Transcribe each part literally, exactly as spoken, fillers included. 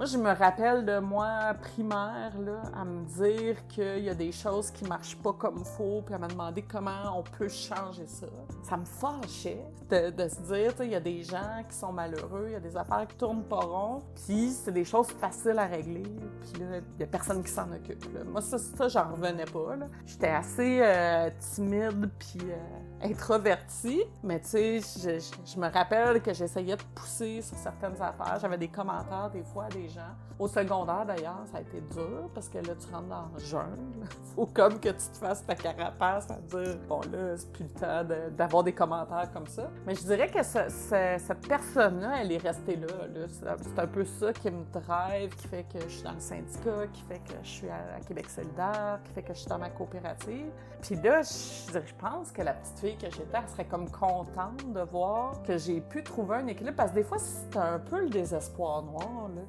Moi, je me rappelle de moi, primaire, là, à me dire qu'il y a des choses qui marchent pas comme il faut, puis à me demander comment on peut changer ça. Ça me fâchait de, de se dire, tu sais, il y a des gens qui sont malheureux, il y a des affaires qui tournent pas rond, puis c'est des choses faciles à régler, puis là, il y a personne qui s'en occupe. Là. Moi, ça, ça j'en revenais pas. Là. J'étais assez euh, timide, puis euh, introvertie, mais tu sais, je, je, je me rappelle que j'essayais de pousser sur certaines affaires. J'avais des commentaires, des fois, des gens. Au secondaire, d'ailleurs, ça a été dur, parce que là, tu rentres dans le jungle. Faut comme que tu te fasses ta carapace à dire, bon là, c'est plus le temps de, d'avoir des commentaires comme ça. Mais je dirais que ce, ce, cette personne-là, elle est restée là. là. C'est, c'est un peu ça qui me drive, qui fait que je suis dans le syndicat, qui fait que je suis à, à Québec solidaire, qui fait que je suis dans ma coopérative. Puis là, je, je pense que la petite fille que j'étais, elle serait comme contente de voir que j'ai pu trouver un équilibre, parce que des fois, c'est un peu le désespoir noir, là.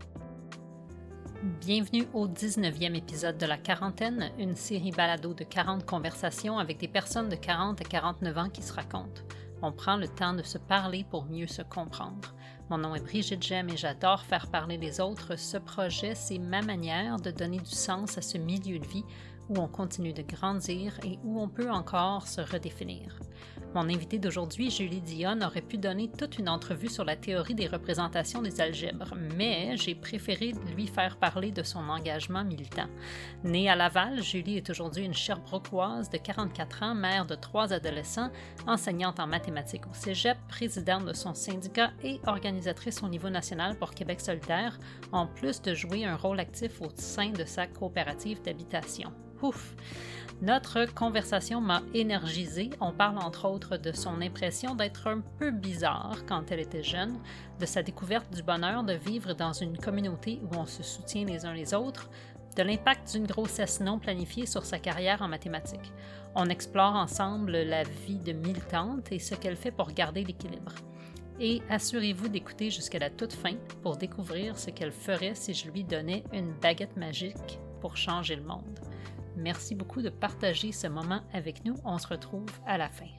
Bienvenue au dix-neuvième épisode de La Quarantaine, une série balado de quarante conversations avec des personnes de quarante à quarante-neuf ans qui se racontent. On prend le temps de se parler pour mieux se comprendre. Mon nom est Brigitte Gemme et j'adore faire parler les autres. Ce projet, c'est ma manière de donner du sens à ce milieu de vie où on continue de grandir et où on peut encore se redéfinir. Mon invité d'aujourd'hui, Julie Dionne, aurait pu donner toute une entrevue sur la théorie des représentations des algèbres, mais j'ai préféré lui faire parler de son engagement militant. Née à Laval, Julie est aujourd'hui une Sherbrookeoise de quarante-quatre ans, mère de trois adolescents, enseignante en mathématiques au cégep, présidente de son syndicat et organisatrice au niveau national pour Québec solidaire, en plus de jouer un rôle actif au sein de sa coopérative d'habitation. Ouf! Notre conversation m'a énergisée. On parle entre autres de son impression d'être un peu bizarre quand elle était jeune, de sa découverte du bonheur de vivre dans une communauté où on se soutient les uns les autres, de l'impact d'une grossesse non planifiée sur sa carrière en mathématiques. On explore ensemble la vie de militante et ce qu'elle fait pour garder l'équilibre. Et assurez-vous d'écouter jusqu'à la toute fin pour découvrir ce qu'elle ferait si je lui donnais une baguette magique pour changer le monde. Merci beaucoup de partager ce moment avec nous. On se retrouve à la fin.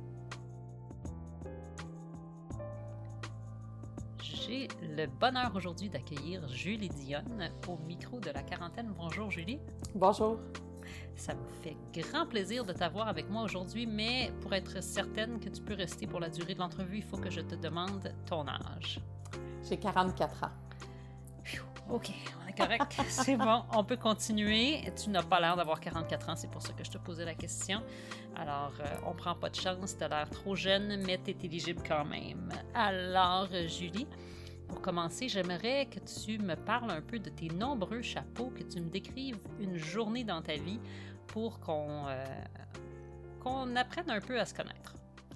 J'ai le bonheur aujourd'hui d'accueillir Julie Dionne au micro de La Quarantaine. Bonjour Julie. Bonjour. Ça me fait grand plaisir de t'avoir avec moi aujourd'hui, mais pour être certaine que tu peux rester pour la durée de l'entrevue, il faut que je te demande ton âge. J'ai quarante-quatre ans. OK, on est correct. C'est bon, on peut continuer. Tu n'as pas l'air d'avoir quarante-quatre ans, c'est pour ça que je te posais la question. Alors, euh, on prend pas de chance, tu as l'air trop jeune, mais tu es éligible quand même. Alors, Julie, pour commencer, j'aimerais que tu me parles un peu de tes nombreux chapeaux, que tu me décrives une journée dans ta vie pour qu'on, euh, qu'on apprenne un peu à se connaître.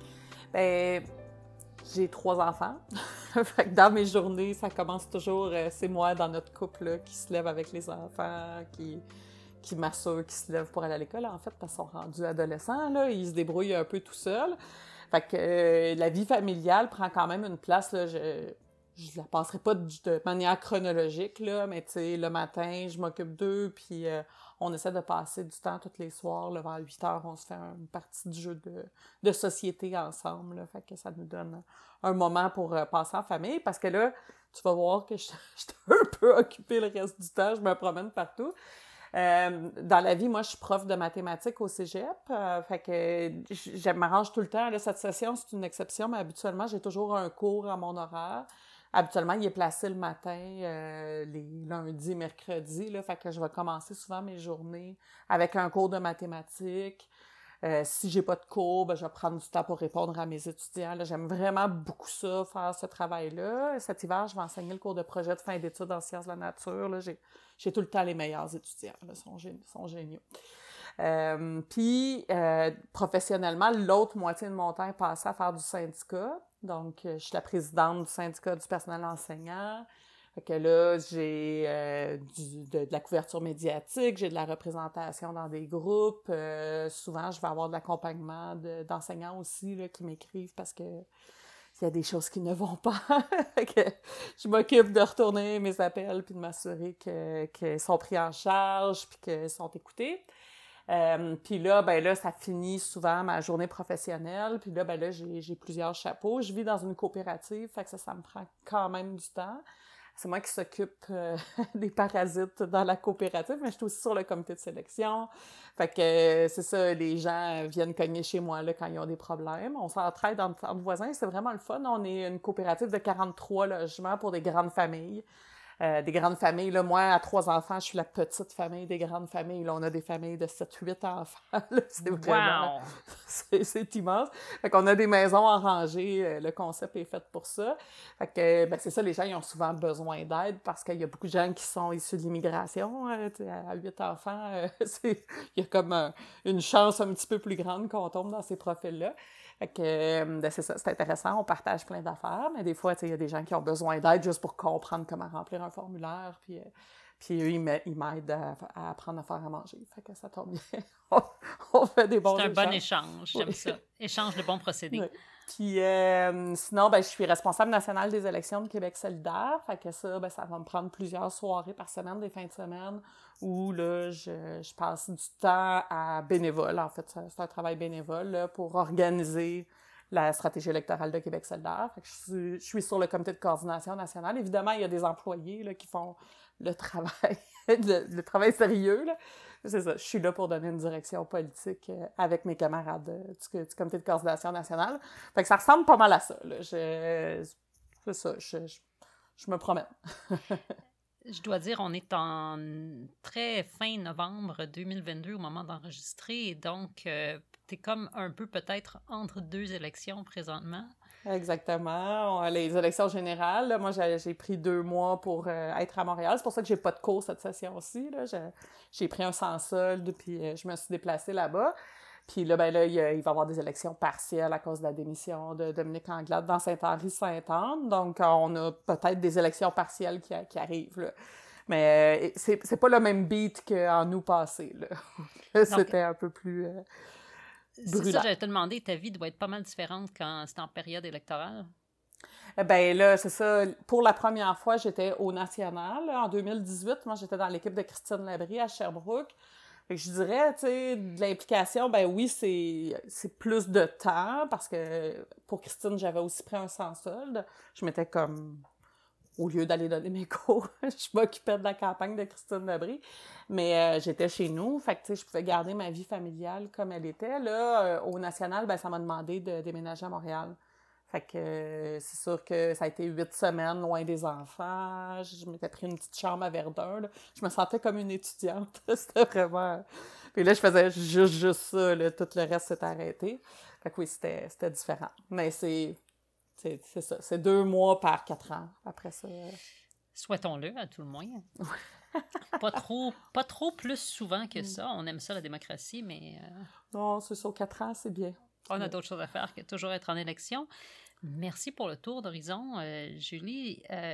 Bien, j'ai trois enfants. Fait que dans mes journées, ça commence toujours, euh, c'est moi dans notre couple là, qui se lève avec les enfants, qui, qui m'assure qu'ils se lèvent pour aller à l'école, en fait, parce qu'ils sont rendus adolescents, là, ils se débrouillent un peu tout seuls. Fait que euh, la vie familiale prend quand même une place, là, je, je la passerai pas de, de manière chronologique, là, mais tu sais, le matin, je m'occupe d'eux, puis euh, on essaie de passer du temps tous les soirs, là, vers huit heures, on se fait une partie du jeu de, de société ensemble, là, fait que ça nous donne un moment pour euh, passer en famille, parce que là, tu vas voir que je suis un peu occupée le reste du temps, je me promène partout. Euh, dans la vie, moi, je suis prof de mathématiques au cégep, euh, fait que je, je m'arrange tout le temps. Là, cette session, c'est une exception, mais habituellement, j'ai toujours un cours à mon horaire. Habituellement, il est placé le matin, euh, les lundis, mercredis, là, fait que je vais commencer souvent mes journées avec un cours de mathématiques. Euh, si j'ai pas de cours, ben, je vais prendre du temps pour répondre à mes étudiants. Là, j'aime vraiment beaucoup ça, faire ce travail-là. Cet hiver, je vais enseigner le cours de projet de fin d'études en sciences de la nature. Là, j'ai, j'ai tout le temps les meilleurs étudiants. Ils sont, gé- sont géniaux. Euh, Puis, euh, professionnellement, l'autre moitié de mon temps est passé à faire du syndicat. Donc, je suis la présidente du syndicat du personnel enseignant. Fait que là, j'ai euh, du, de, de la couverture médiatique, j'ai de la représentation dans des groupes. Euh, souvent, je vais avoir de l'accompagnement de, d'enseignants aussi là, qui m'écrivent parce que il y a des choses qui ne vont pas. que je m'occupe de retourner mes appels puis de m'assurer que, qu'ils sont pris en charge puis qu'ils sont écoutés. Euh, puis là, ben là, ça finit souvent ma journée professionnelle. Puis là, ben là, j'ai, j'ai plusieurs chapeaux. Je vis dans une coopérative, fait que ça, ça me prend quand même du temps. c'est moi qui s'occupe euh, des parasites dans la coopérative, mais je suis aussi sur le comité de sélection. Fait que euh, c'est ça, les gens viennent cogner chez moi là, quand ils ont des problèmes. On s'entraide entre, entre voisins, c'est vraiment le fun. On est une coopérative de quarante-trois logements pour des grandes familles. Euh, des grandes familles, là, moi, à trois enfants, je suis la petite famille des grandes familles. Là, on a des familles de sept huit enfants. Là, c'est vraiment... Wow! c'est, c'est immense. Fait qu'on a des maisons en rangée. Euh, le concept est fait pour ça. Fait que, ben, c'est ça, les gens, ils ont souvent besoin d'aide parce qu'il y a beaucoup de gens qui sont issus de l'immigration. Euh, à huit enfants, euh, c'est... il y a comme euh, une chance un petit peu plus grande qu'on tombe dans ces profils-là. Fait que, ben c'est ça, c'est intéressant, on partage plein d'affaires, mais des fois, il y a des gens qui ont besoin d'aide juste pour comprendre comment remplir un formulaire, puis, euh, puis eux, ils m'aident à, à apprendre à faire à manger. Fait que ça tombe bien. on, on fait des bons échanges. C'est un bon échange, j'aime oui. ça. Échange de bons procédés. Oui. Puis euh, sinon, ben, je suis responsable nationale des élections de Québec solidaire. Fait que ça, ben, ça va me prendre plusieurs soirées par semaine, des fins de semaine, où là, je, je passe du temps à bénévole. En fait, c'est un travail bénévole là, pour organiser la stratégie électorale de Québec solidaire. Fait que je suis, je suis sur le comité de coordination nationale. Évidemment, il y a des employés là, qui font le travail, le, le travail sérieux, là. C'est ça, je suis là pour donner une direction politique euh, avec mes camarades euh, du, du comité de coordination nationale. Fait que ça ressemble pas mal à ça, là. Je, c'est ça, je, je, je me promène. Je dois dire, on est en très fin novembre deux mille vingt-deux au moment d'enregistrer, et donc euh, t'es comme un peu peut-être entre deux élections présentement. Exactement. Les élections générales, là, moi, j'ai, j'ai pris deux mois pour euh, être à Montréal. C'est pour ça que j'ai pas de cours cette session-ci. Là. J'ai, j'ai pris un sans solde, puis euh, je me suis déplacée là-bas. Puis là, ben là, il, il va y avoir des élections partielles à cause de la démission de Dominique Anglade dans Saint-Henri-Sainte-Anne. Donc, on a peut-être des élections partielles qui, qui arrivent, là. Mais euh, c'est, c'est pas le même beat qu'en août passé, là. C'était un peu plus... Euh, C'est ça, j'allais te demander, ta vie doit être pas mal différente quand c'est en période électorale? Ben là, c'est ça. Pour la première fois, j'étais au national. En deux mille dix-huit, moi, j'étais dans l'équipe de Christine Labrie à Sherbrooke. Fait que je dirais, tu sais, de l'implication, ben oui, c'est, c'est plus de temps parce que pour Christine, j'avais aussi pris un sans solde. Je m'étais comme... Au lieu d'aller donner mes cours, je m'occupais de la campagne de Christine Labrie. Mais euh, j'étais chez nous, fait que tu sais, je pouvais garder ma vie familiale comme elle était. Là, euh, au national, ben ça m'a demandé de déménager à Montréal. Fait que euh, c'est sûr que ça a été huit semaines loin des enfants. Je m'étais pris une petite chambre à Verdun. Là. Je me sentais comme une étudiante. C'était vraiment... Puis là, je faisais juste, juste ça. Là. Tout le reste s'est arrêté. Fait que oui, c'était, c'était différent. Mais c'est... C'est, c'est ça, c'est deux mois par quatre ans, après ça. Souhaitons-le, à tout le moins. pas trop pas trop plus souvent que ça. On aime ça, la démocratie, mais... Euh... Non, c'est ça, quatre ans, c'est bien. On a d'autres choses à faire que toujours être en élection. Merci pour le tour d'horizon, euh, Julie. Euh,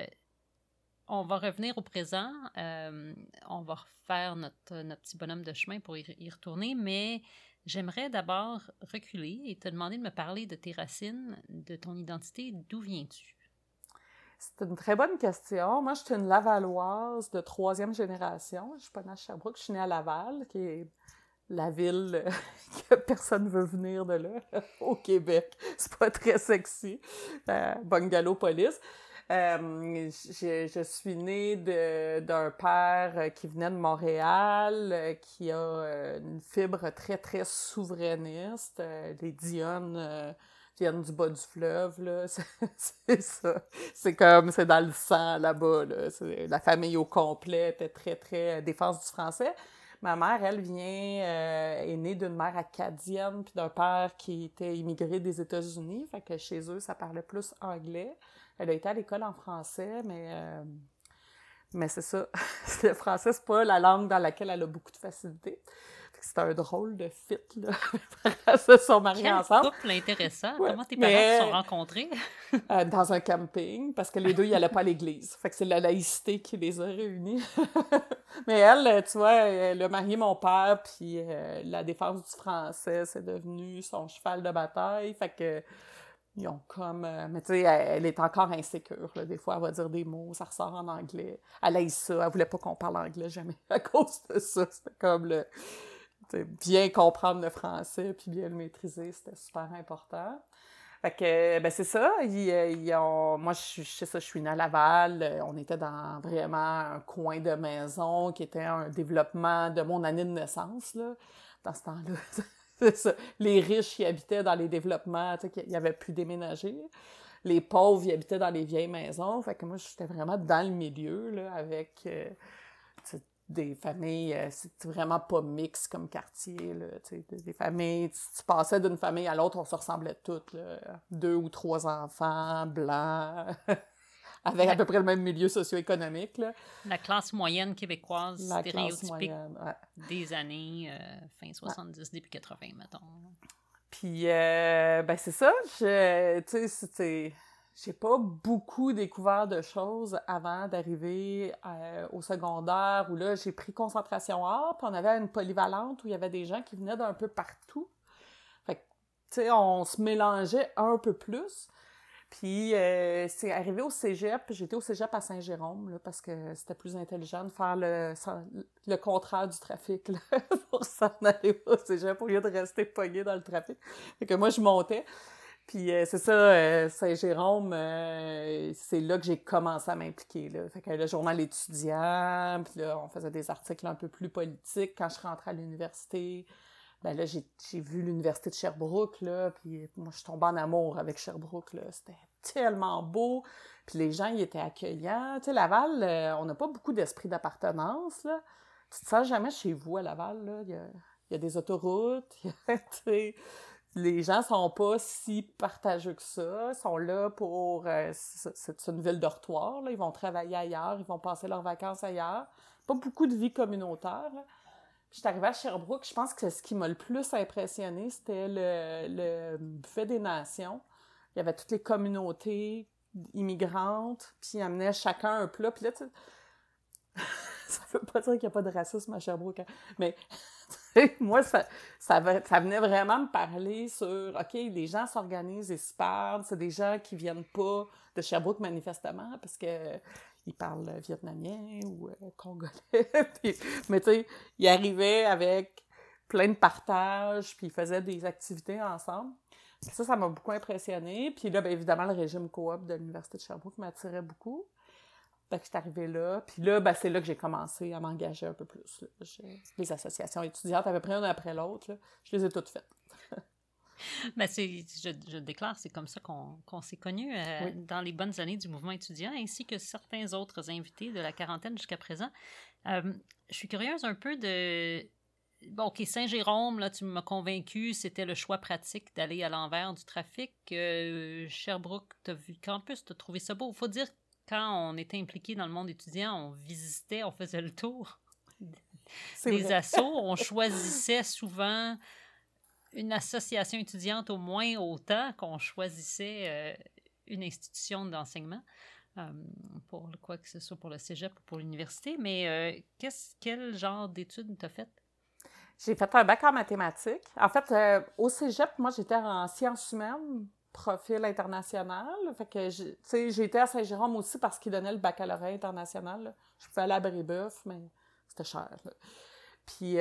on va revenir au présent. Euh, on va refaire notre, notre petit bonhomme de chemin pour y, y retourner, mais... J'aimerais d'abord reculer et te demander de me parler de tes racines, de ton identité. D'où viens-tu? C'est une très bonne question. Moi, je suis une Lavalloise de troisième génération. Je suis pas née à Sherbrooke, je suis née à Laval, qui est la ville que personne ne veut venir de là, au Québec. C'est pas très sexy. Euh, Bungalow-Police. Euh, je, je suis née de, d'un père qui venait de Montréal, qui a une fibre très, très souverainiste. Les Dionne euh, viennent du bas du fleuve, là. C'est, c'est ça. C'est comme, c'est dans le sang, là-bas, là. C'est, la famille au complet était très, très défense du français. Ma mère, elle, vient, euh, est née d'une mère acadienne puis d'un père qui était immigré des États-Unis. Fait que chez eux, ça parlait plus anglais. Elle a été à l'école en français, mais, euh, mais c'est ça. Le français, c'est pas la langue dans laquelle elle a beaucoup de facilité. C'est un drôle de fit, là. Elles se sont mariées Quel ensemble. Couple intéressant. Ouais. Comment tes parents mais, se sont rencontrés? euh, dans un camping, parce que les deux, ils n'allaient pas à l'église. Fait que c'est la laïcité qui les a réunis. Mais elle, tu vois, elle a marié mon père, puis euh, la défense du français, c'est devenu son cheval de bataille. Fait que ils ont comme... Euh, mais tu sais, elle, elle est encore insécure, là. Des fois, elle va dire des mots, ça ressort en anglais. Elle haït ça, elle voulait pas qu'on parle anglais jamais à cause de ça. C'était comme le... Bien comprendre le français puis bien le maîtriser, c'était super important. Fait que, ben c'est ça. Ils, ils ont, moi, je, je sais ça, je suis née à Laval. On était dans vraiment un coin de maison qui était un développement de mon année de naissance, là, dans ce temps-là. C'est ça. Les riches, ils habitaient dans les développements, tu sais, ils n'avaient plus déménagé. Les pauvres, ils habitaient dans les vieilles maisons. Fait que moi, j'étais vraiment dans le milieu, là, avec euh, des familles, euh, c'est vraiment pas mix comme quartier, là, tu sais, des familles, tu, tu passais d'une famille à l'autre, on se ressemblait toutes, là, deux ou trois enfants, blancs, avec à peu près le même milieu socio-économique, là. La classe moyenne québécoise, La stéréotypique moyenne, ouais. des années euh, fin soixante-dix, ouais. Début quatre-vingts, mettons. Puis, euh, ben c'est ça, je, tu sais, c'était... J'ai pas beaucoup découvert de choses avant d'arriver euh, au secondaire, où là, j'ai pris concentration art, puis on avait une polyvalente où il y avait des gens qui venaient d'un peu partout. Fait que, tu sais, on se mélangeait un peu plus. Puis, euh, c'est arrivé au cégep, j'étais au cégep à Saint-Jérôme, là, parce que c'était plus intelligent de faire le, le contraire du trafic, là, pour s'en aller au cégep, au lieu de rester pogné dans le trafic. Fait que moi, je montais. Puis euh, c'est ça, euh, Saint-Jérôme, euh, c'est là que j'ai commencé à m'impliquer, là. Fait que le journal étudiant, puis là, on faisait des articles un peu plus politiques. Quand je rentrais à l'université, ben là, j'ai, j'ai vu l'université de Sherbrooke, là, puis moi, je suis tombée en amour avec Sherbrooke, là. C'était tellement beau, puis les gens, ils étaient accueillants. Tu sais, Laval, euh, on n'a pas beaucoup d'esprit d'appartenance, là. Tu te sens jamais chez vous à Laval, là. Il y a, il y a des autoroutes, tu sais... Les gens sont pas si partageux que ça. Ils sont là pour... Euh, c'est, c'est une ville dortoir, là. Ils vont travailler ailleurs, ils vont passer leurs vacances ailleurs. Pas beaucoup de vie communautaire, là. Puis je suis arrivée à Sherbrooke, je pense que ce qui m'a le plus impressionné, c'était le, le buffet des nations. Il y avait toutes les communautés immigrantes, puis ils amenaient chacun un plat. Puis là, tu sais... ça veut pas dire qu'il n'y a pas de racisme à Sherbrooke, hein? Mais... moi, ça, ça, ça venait vraiment me parler sur, OK, les gens s'organisent et se parlent, c'est des gens qui viennent pas de Sherbrooke manifestement parce que ils parlent vietnamien ou euh, congolais. Puis, mais tu sais, ils arrivaient avec plein de partages, puis ils faisaient des activités ensemble. Puis ça, ça m'a beaucoup impressionnée. Puis là, bien évidemment, le régime coop de l'Université de Sherbrooke m'attirait beaucoup. Fait que je suis arrivée là. Puis là, ben, c'est là que j'ai commencé à m'engager un peu plus. Là. J'ai... Les associations étudiantes, à peu près une après l'autre, là, je les ai toutes faites. Ben c'est, je, je déclare, c'est comme ça qu'on, qu'on s'est connus euh, oui. Dans les bonnes années du mouvement étudiant, ainsi que certains autres invités de la quarantaine jusqu'à présent. Euh, je suis curieuse un peu de... Bon, OK, Saint-Jérôme, là, tu m'as convaincu, c'était le choix pratique d'aller à l'envers du trafic. Euh, Sherbrooke, t'as vu le campus, t'as trouvé ça beau. Faut dire, quand on était impliqué dans le monde étudiant, on visitait, on faisait le tour c'est des vrai. Assos. On choisissait souvent une association étudiante au moins autant qu'on choisissait euh, une institution d'enseignement, euh, pour quoi que ce soit pour le cégep ou pour l'université. Mais euh, qu'est-ce, quel genre d'études t'as faites? J'ai fait un bac en mathématiques. En fait, euh, au cégep, moi, j'étais en sciences humaines, profil international. Fait que, tu sais, j'ai été à Saint-Jérôme aussi parce qu'ils donnaient le baccalauréat international. Là. Je pouvais aller à Brébeuf, mais c'était cher. Là. Puis,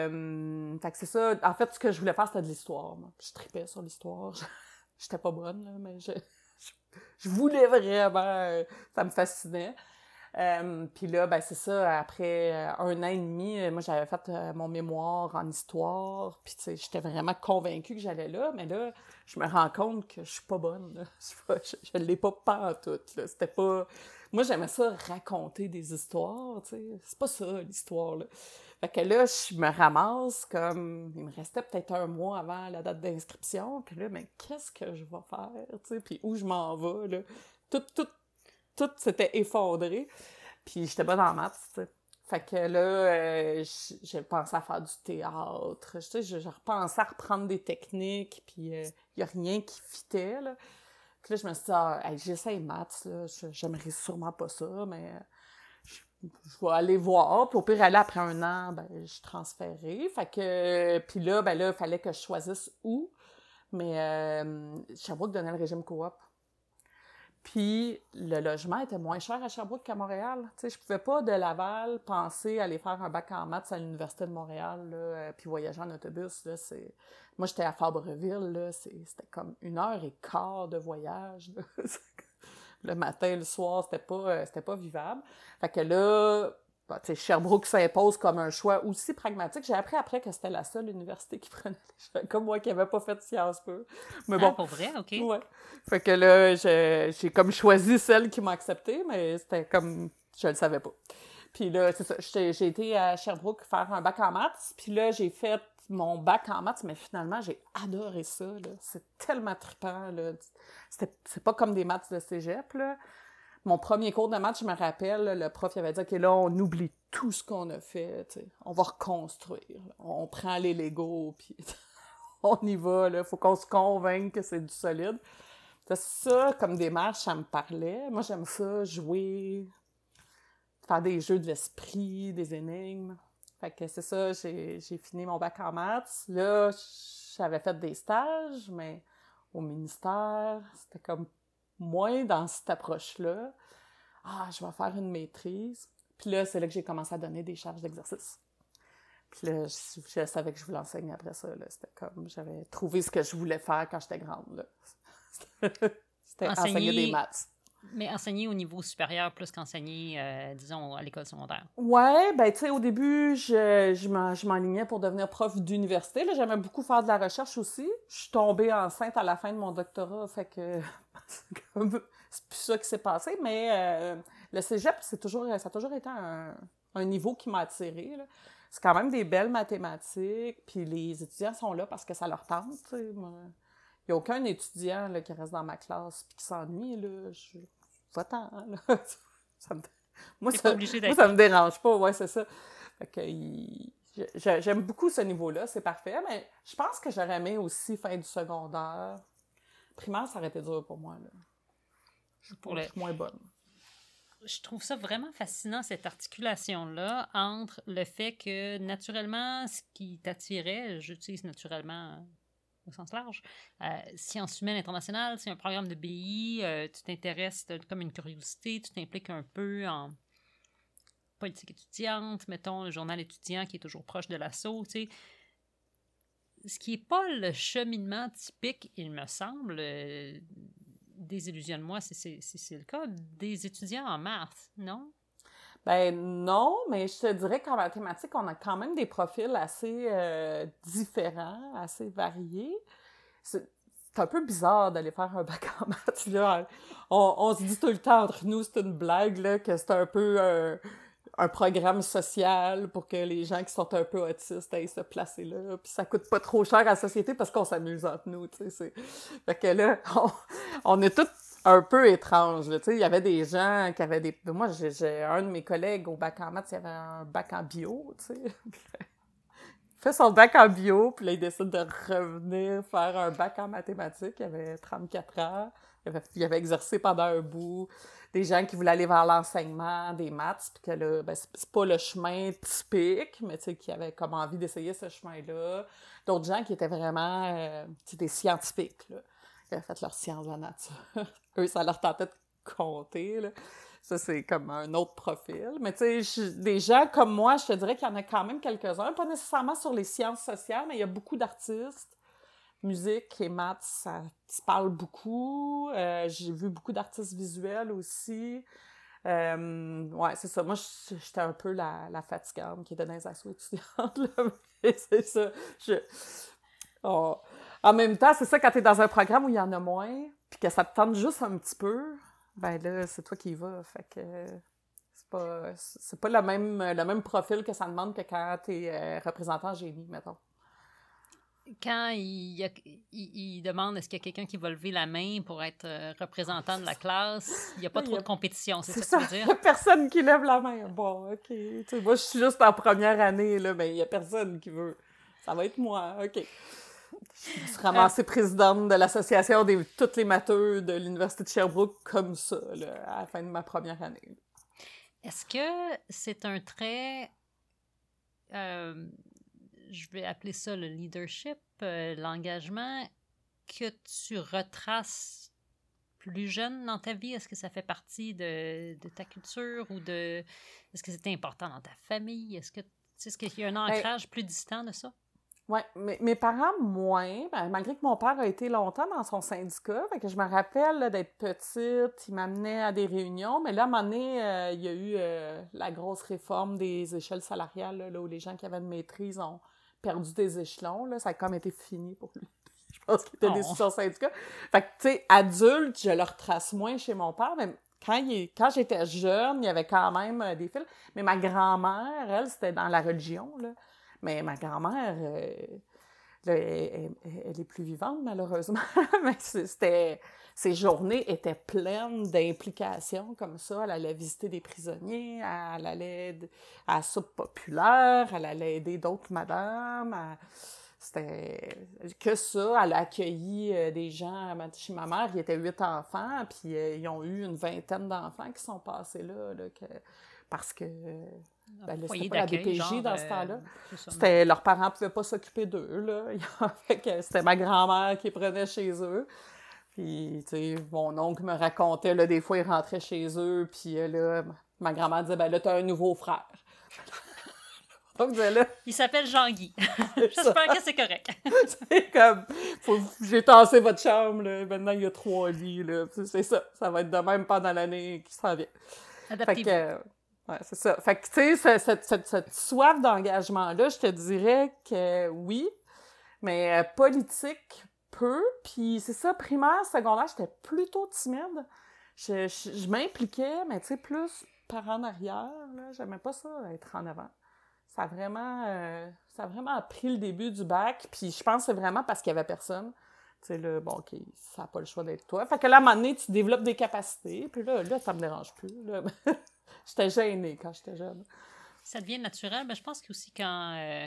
euh, fait que c'est ça. En fait, ce que je voulais faire, c'était de l'histoire. Moi. Je tripais sur l'histoire. J'étais pas bonne, là, mais je, je, je voulais vraiment. Ça me fascinait. Euh, puis là, ben c'est ça, après un an et demi, moi, j'avais fait euh, mon mémoire en histoire, puis tu sais, j'étais vraiment convaincue que j'allais là, mais là, je me rends compte que je suis pas bonne, là. Je, je, je l'ai pas pantoute, là. C'était pas... Moi, j'aimais ça raconter des histoires, tu sais, c'est pas ça, l'histoire, là. Fait que là, je me ramasse comme... Il me restait peut-être un mois avant la date d'inscription, puis là, mais qu'est-ce que je vais faire, tu sais, puis où je m'en vais, là. Tout, tout, tout s'était effondré. Puis j'étais pas dans la maths, tu sais. Fait que là, euh, j'ai pensé à faire du théâtre. Tu sais, je, je repensais à reprendre des techniques, puis il euh, y a rien qui fitait, là. Puis là, je me suis dit, ah, hey, j'essaye maths, là. Je, j'aimerais sûrement pas ça, mais je, je vais aller voir. Puis au pire, aller après un an, ben, je transférais. Fait que, puis là, ben là, il fallait que je choisisse où. Mais euh, Sherbrooke donnait le régime coop. Puis le logement était moins cher à Sherbrooke qu'à Montréal. Tu sais, je pouvais pas de Laval penser aller faire un bac en maths à l'Université de Montréal, là, euh, puis voyager en autobus. Là, c'est... Moi, j'étais à Fabreville, là, c'est... c'était comme une heure et quart de voyage. Là. Le matin, le soir, c'était pas, euh, c'était pas vivable. Fait que là, bah, tu sais, Sherbrooke s'impose comme un choix aussi pragmatique. J'ai appris après que c'était la seule université qui prenait les gens comme moi qui n'avait pas fait de Sciences Po. Mais bon. Ah, pour vrai? OK. Ouais. Fait que là, j'ai, j'ai comme choisi celle qui m'a acceptée, mais c'était comme, je le savais pas. Puis là, c'est ça, j'ai, j'ai été à Sherbrooke faire un bac en maths, puis là, j'ai fait mon bac en maths, mais finalement, j'ai adoré ça, là. C'est tellement trippant, là. C'était, c'est pas comme des maths de cégep, là. Mon premier cours de maths, je me rappelle, le prof il avait dit « OK, là, on oublie tout ce qu'on a fait, t'sais. On va reconstruire. On prend les Legos, puis on y va, là. Faut qu'on se convainque que c'est du solide. » C'est ça, comme démarche, ça me parlait. Moi, j'aime ça, jouer, faire des jeux de l'esprit, des énigmes. Fait que c'est ça, j'ai, j'ai fini mon bac en maths. Là, j'avais fait des stages, mais au ministère, c'était comme moins dans cette approche-là. Ah, je vais faire une maîtrise. Puis là, c'est là que j'ai commencé à donner des charges d'exercice. Puis là, je, je savais que je voulais enseigner après ça. Là. C'était comme, j'avais trouvé ce que je voulais faire quand j'étais grande. Là. C'était enseigner... enseigner des maths. Mais enseigner au niveau supérieur plus qu'enseigner, euh, disons, à l'école secondaire. Ouais, ben tu sais, au début, je, je, m'en, je m'enlignais pour devenir prof d'université. Là, j'aimais beaucoup faire de la recherche aussi. Je suis tombée enceinte à la fin de mon doctorat, fait que c'est, comme, c'est plus ça qui s'est passé. Mais euh, le cégep, c'est toujours, ça a toujours été un, un niveau qui m'a attirée. Là. C'est quand même des belles mathématiques, puis les étudiants sont là parce que ça leur tente. T'sais. Moi, il n'y a aucun étudiant là, qui reste dans ma classe et qui s'ennuie. Là. Je... Va-t'en, là. Ça me... Moi, ça... Moi, ça me dérange pas. Ouais, c'est ça. Fait que, il... je... J'aime beaucoup ce niveau-là. C'est parfait. Mais je pense que j'aurais aimé aussi fin du secondaire. Primaire, ça aurait été dur pour moi. Là. Je pour le... suis moins bonne. Je trouve ça vraiment fascinant, cette articulation-là, entre le fait que, naturellement, ce qui t'attirait, j'utilise naturellement... au sens large, euh, sciences humaines internationales, c'est un programme de B I, euh, tu t'intéresses comme une curiosité, tu t'impliques un peu en politique étudiante, mettons, le journal étudiant qui est toujours proche de l'assaut, tu sais. Ce qui n'est pas le cheminement typique, il me semble, euh, désillusionne-moi si c'est, si c'est le cas, des étudiants en maths, non? Ben non, mais je te dirais qu'en mathématiques, on a quand même des profils assez euh, différents, assez variés. C'est, c'est un peu bizarre d'aller faire un bac en maths, là. On, on se dit tout le temps entre nous, c'est une blague, là, que c'est un peu un, un programme social pour que les gens qui sont un peu autistes aillent se placer là. Puis ça coûte pas trop cher à la société parce qu'on s'amuse entre nous, tu sais. C'est... Fait que là, on, on est tous un peu étrange, tu sais, il y avait des gens qui avaient des... Moi, j'ai, j'ai un de mes collègues au bac en maths, il avait un bac en bio, tu sais. Il fait son bac en bio, puis là, il décide de revenir faire un bac en mathématiques. Il avait trente-quatre ans, il avait, il avait exercé pendant un bout. Des gens qui voulaient aller vers l'enseignement des maths, puis que là, ben, c'est, c'est pas le chemin typique, mais tu sais, qui avaient comme envie d'essayer ce chemin-là. D'autres gens qui étaient vraiment, euh, tu sais, des scientifiques, là. Qui avaient fait leur science de la nature. Eux, ça leur tentait de compter, là. Ça, c'est comme un autre profil. Mais tu sais, des gens comme moi, je te dirais qu'il y en a quand même quelques-uns. Pas nécessairement sur les sciences sociales, mais il y a beaucoup d'artistes. Musique et maths, ça se parle beaucoup. Euh, j'ai vu beaucoup d'artistes visuels aussi. Euh, ouais, c'est ça. Moi, j'étais un peu la, la fatigante qui était dans les assos étudiantes, là. Mais c'est ça. Je... Oh. En même temps, c'est ça, quand t'es dans un programme où il y en a moins, puis que ça te tente juste un petit peu, ben là, c'est toi qui y vas. Fait que c'est pas, c'est pas le même, le même profil que ça demande que quand t'es euh, représentant en génie, mettons. Quand il, y a, il, il demande est-ce qu'il y a quelqu'un qui va lever la main pour être euh, représentant de la classe, il n'y a pas oui, trop a... de compétition, c'est, c'est ça, ça que tu veux dire? Il n'y a personne qui lève la main. Bon, OK. Tu sais, moi, je suis juste en première année, là, mais il n'y a personne qui veut. Ça va être moi, OK. Je me suis ramassée euh... présidente de l'association de toutes les matheux de l'Université de Sherbrooke comme ça, là, à la fin de ma première année. Est-ce que c'est un trait... Euh... je vais appeler ça le leadership, euh, l'engagement, que tu retraces plus jeune dans ta vie? Est-ce que ça fait partie de, de ta culture ou de... Est-ce que c'était important dans ta famille? Est-ce que est-ce qu'il y a un ancrage ben, plus distant de ça? Oui, mes, mes parents, moins. Ben, malgré que mon père a été longtemps dans son syndicat, fait que je me rappelle là, d'être petite, il m'amenait à des réunions, mais là, à un moment donné, euh, il y a eu euh, la grosse réforme des échelles salariales, là, là, où les gens qui avaient une maîtrise ont perdu des échelons. Là, ça a comme été fini pour lui. Je pense qu'il était oh. déçu de son syndicat. Fait que, tu sais, adulte, je le retrace moins chez mon père, mais quand, il, quand j'étais jeune, il y avait quand même euh, des fils. Mais ma grand-mère, elle, c'était dans la religion, là. Mais ma grand-mère, euh, là, elle, elle, elle est plus vivante, malheureusement. Mais c'était, ses journées étaient pleines d'implications comme ça. Elle allait visiter des prisonniers, elle allait à la soupe populaire, elle allait aider d'autres madames. Elle, c'était que ça. Elle a accueilli euh, des gens chez ma mère. Il y était huit enfants, puis euh, ils ont eu une vingtaine d'enfants qui sont passés là, là que, parce que... Ben, là, c'était pas la D P J genre, dans ce temps-là. Euh, c'était, leurs parents ne pouvaient pas s'occuper d'eux. Là. Fait que c'était ma grand-mère qui prenait chez eux. Puis, tu sais, mon oncle me racontait, là, des fois, il rentrait chez eux, puis là, ma grand-mère disait, ben là, t'as un nouveau frère. Donc, là, il s'appelle Jean-Guy. J'espère que c'est correct. C'est comme, faut, j'ai tassé votre chambre, là. Maintenant, il y a trois lits. Là. C'est ça. Ça va être de même pendant l'année qui s'en vient. Adaptez-vous. Fait que, ouais, c'est ça. Fait que, tu sais, cette, cette, cette soif d'engagement-là, je te dirais que oui, mais euh, politique, peu. Puis c'est ça, primaire, secondaire, j'étais plutôt timide. Je, je, je m'impliquais, mais tu sais, plus par en arrière, là. J'aimais pas ça, être en avant. Ça a vraiment, euh, ça a vraiment pris le début du bac. Puis je pense que c'est vraiment parce qu'il y avait personne. Tu sais, là, bon, OK, ça n'a pas le choix d'être toi. Fait que là, à un moment donné, tu développes des capacités. Puis là, là ça me dérange plus, là. J'étais gênée quand j'étais jeune. Ça devient naturel. Mais je pense qu'aussi quand euh,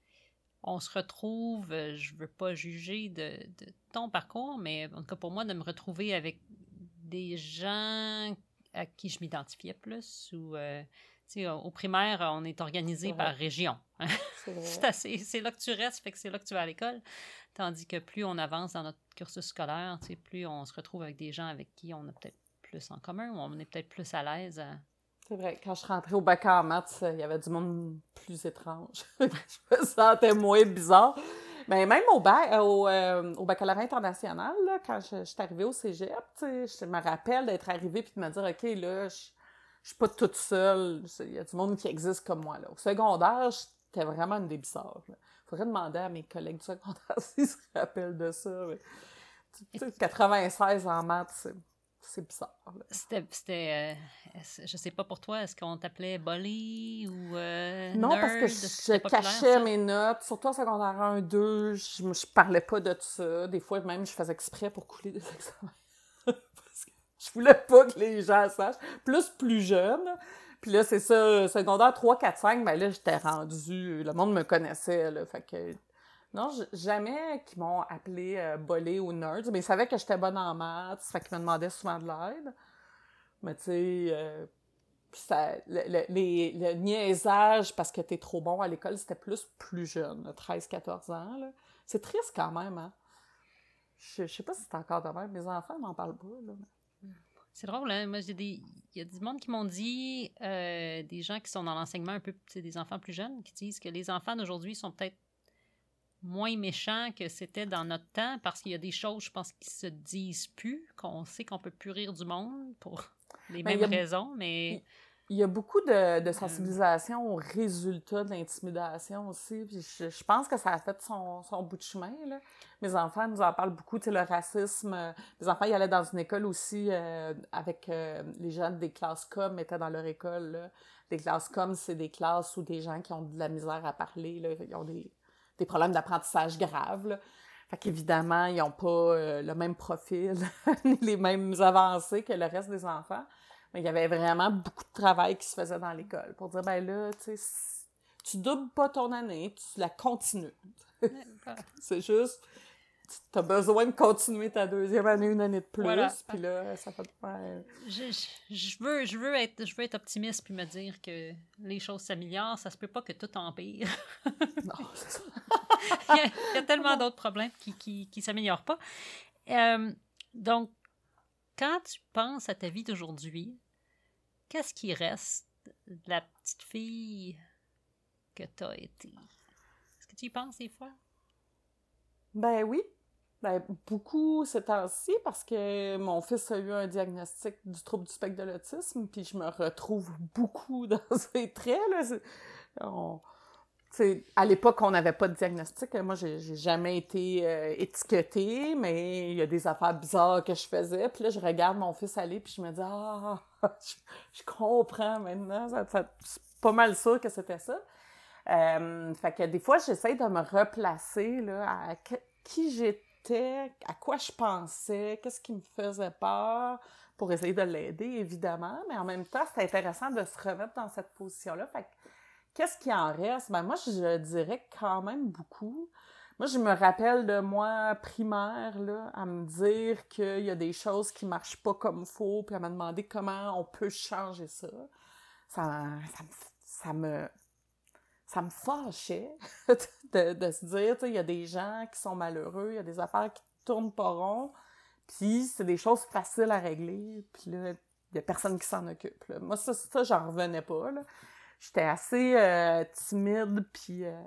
on se retrouve, euh, je veux pas juger de, de ton parcours, mais en tout cas pour moi, de me retrouver avec des gens à qui je m'identifiais plus. Ou, euh, tu sais, au primaire, on est organisé c'est par région. C'est, c'est, assez, c'est là que tu restes, fait que c'est là que tu vas à l'école. Tandis que plus on avance dans notre cursus scolaire, tu sais, plus on se retrouve avec des gens avec qui on a peut-être plus en commun, ou on est peut-être plus à l'aise à... C'est vrai, quand je rentrais au bac en maths, il y avait du monde plus étrange. Je me sentais moins bizarre. Mais même au, bac, au, euh, au baccalauréat international, là, quand je, je suis arrivée au cégep, je me rappelle d'être arrivée et de me dire, OK, là, je, je suis pas toute seule. Il y a du monde qui existe comme moi. Là. Au secondaire, j'étais vraiment une des bizarres. Il faudrait demander à mes collègues du secondaire s'ils se rappellent de ça. Mais, tu sais, quatre-vingt-seize en maths, c'est... C'est bizarre. Là. C'était, c'était euh, je sais pas pour toi, est-ce qu'on t'appelait bully ou euh, non, nerd? parce que je, je cachais mes notes, surtout en secondaire un, deux, je, je parlais pas de ça. Des fois, même, je faisais exprès pour couler des examens. Parce que je voulais pas que les gens sachent. Plus, plus jeune. Puis là, c'est ça, secondaire trois, quatre, cinq, ben là, j'étais rendue, le monde me connaissait, là, fait que... Non, jamais qu'ils m'ont appelé euh, bolé ou nerd, mais ils savaient que j'étais bonne en maths, ça fait qu'ils me demandaient souvent de l'aide. Mais tu sais, euh, ça, le, le, les, le niaisage parce que t'es trop bon à l'école, c'était plus plus jeune, treize quatorze ans. Là. C'est triste quand même, hein? Je, je sais pas si c'est encore de même, mes enfants m'en parlent pas, là. C'est drôle, hein? Moi, j'ai des... il y a du monde qui m'ont dit, euh, des gens qui sont dans l'enseignement un peu, tu sais, des enfants plus jeunes, qui disent que les enfants d'aujourd'hui sont peut-être moins méchants que c'était dans notre temps, parce qu'il y a des choses, je pense, qui se disent plus, qu'on sait qu'on peut plus rire du monde pour les mais mêmes a, raisons, mais... Il y a beaucoup de, de sensibilisation aux résultats de l'intimidation aussi, puis je, je pense que ça a fait son, son bout de chemin, là. Mes enfants nous en parlent beaucoup, tu sais, le racisme. Euh, mes enfants, ils allaient dans une école aussi euh, avec euh, les gens des classes com étaient dans leur école, là. Les classes com, c'est des classes où des gens qui ont de la misère à parler, là, ils ont des... des problèmes d'apprentissage graves, là. Fait qu'évidemment, ils n'ont pas euh, le même profil, ni les mêmes avancées que le reste des enfants. Mais il y avait vraiment beaucoup de travail qui se faisait dans l'école pour dire, ben là, tu sais, tu doubles pas ton année, tu la continues. C'est juste, tu as besoin de continuer ta deuxième année une année de plus, voilà. Puis là, ça fait... Ouais. Je, je, je, veux, je, veux être, je veux être optimiste puis me dire que les choses s'améliorent. Ça se peut pas que tout empire. Non, c'est ça. il, y a, il y a tellement d'autres problèmes qui qui, qui s'améliorent pas. Euh, donc, quand tu penses à ta vie d'aujourd'hui, qu'est-ce qui reste de la petite fille que tu as été? Est-ce que tu y penses des fois? Ben oui. Ben, beaucoup ces temps-ci, parce que mon fils a eu un diagnostic du trouble du spectre de l'autisme, puis je me retrouve beaucoup dans ses traits, là. C'est- on- t'sais, à l'époque, on n'avait pas de diagnostic. Moi, j'ai, j'ai jamais été euh, étiquetée, mais il y a des affaires bizarres que je faisais. Puis là, je regarde mon fils aller, puis je me dis « Ah, je, je comprends maintenant. Ça, ça, c'est pas mal sûr que c'était ça. Euh, » Fait que des fois, j'essaie de me replacer là, à que- qui j'étais, à quoi je pensais, qu'est-ce qui me faisait peur, pour essayer de l'aider, évidemment. Mais en même temps, c'est intéressant de se remettre dans cette position-là. Fait que qu'est-ce qui en reste? Ben moi, je dirais quand même beaucoup. Moi, je me rappelle de moi primaire, là, à me dire qu'il y a des choses qui marchent pas comme il faut, puis à me demander comment on peut changer ça. Ça, ça, me, ça me, ça me fâchait de, de se dire, tu sais, il y a des gens qui sont malheureux, il y a des affaires qui tournent pas rond, puis c'est des choses faciles à régler, puis là, il y a personne qui s'en occupe. Là. Moi, ça, ça, j'en revenais pas, là. J'étais assez euh, timide puis euh,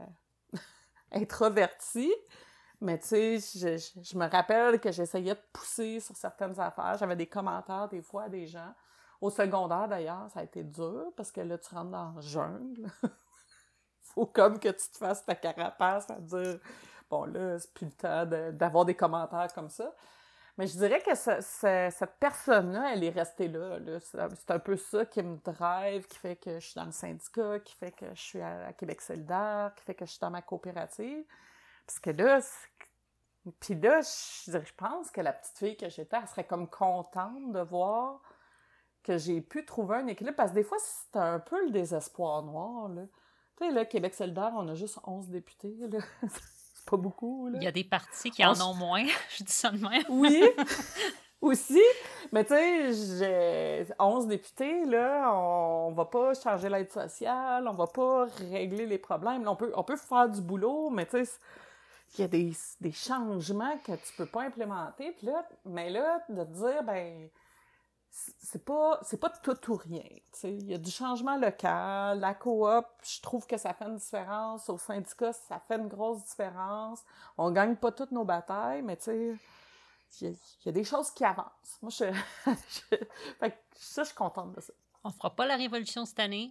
introvertie, mais tu sais, je, je, je me rappelle que j'essayais de pousser sur certaines affaires. J'avais des commentaires des fois des gens. Au secondaire, d'ailleurs, ça a été dur, parce que là, tu rentres dans la jungle. Faut comme que tu te fasses ta carapace à dire « Bon, là, c'est plus le temps de, d'avoir des commentaires comme ça. » Mais je dirais que ce, ce, cette personne-là, elle est restée là, là. C'est, c'est un peu ça qui me drive, qui fait que je suis dans le syndicat, qui fait que je suis à, à Québec solidaire, qui fait que je suis dans ma coopérative. Parce que là, c'est... puis là, je, je pense que la petite fille que j'étais, elle serait comme contente de voir que j'ai pu trouver un équilibre. Parce que des fois, c'est un peu le désespoir noir, là. Tu sais, là, Québec solidaire, on a juste onze députés, là. C'est pas beaucoup, là. Il y a des partis qui on... en ont moins, je dis ça de même. Oui, aussi, mais tu sais, j'ai onze députés, là, on va pas changer l'aide sociale, on va pas régler les problèmes. Là, on peut, on peut faire du boulot, mais tu sais, il y a des, des changements que tu peux pas implémenter, puis là, mais là, de te dire, ben, c'est pas, c'est pas tout ou rien, tu sais. Il y a du changement local, la coop, je trouve que ça fait une différence. Au syndicat, ça fait une grosse différence. On gagne pas toutes nos batailles, mais tu sais, il y, y a des choses qui avancent. Moi, je, je, fait que ça, je suis contente de ça. On fera pas la révolution cette année,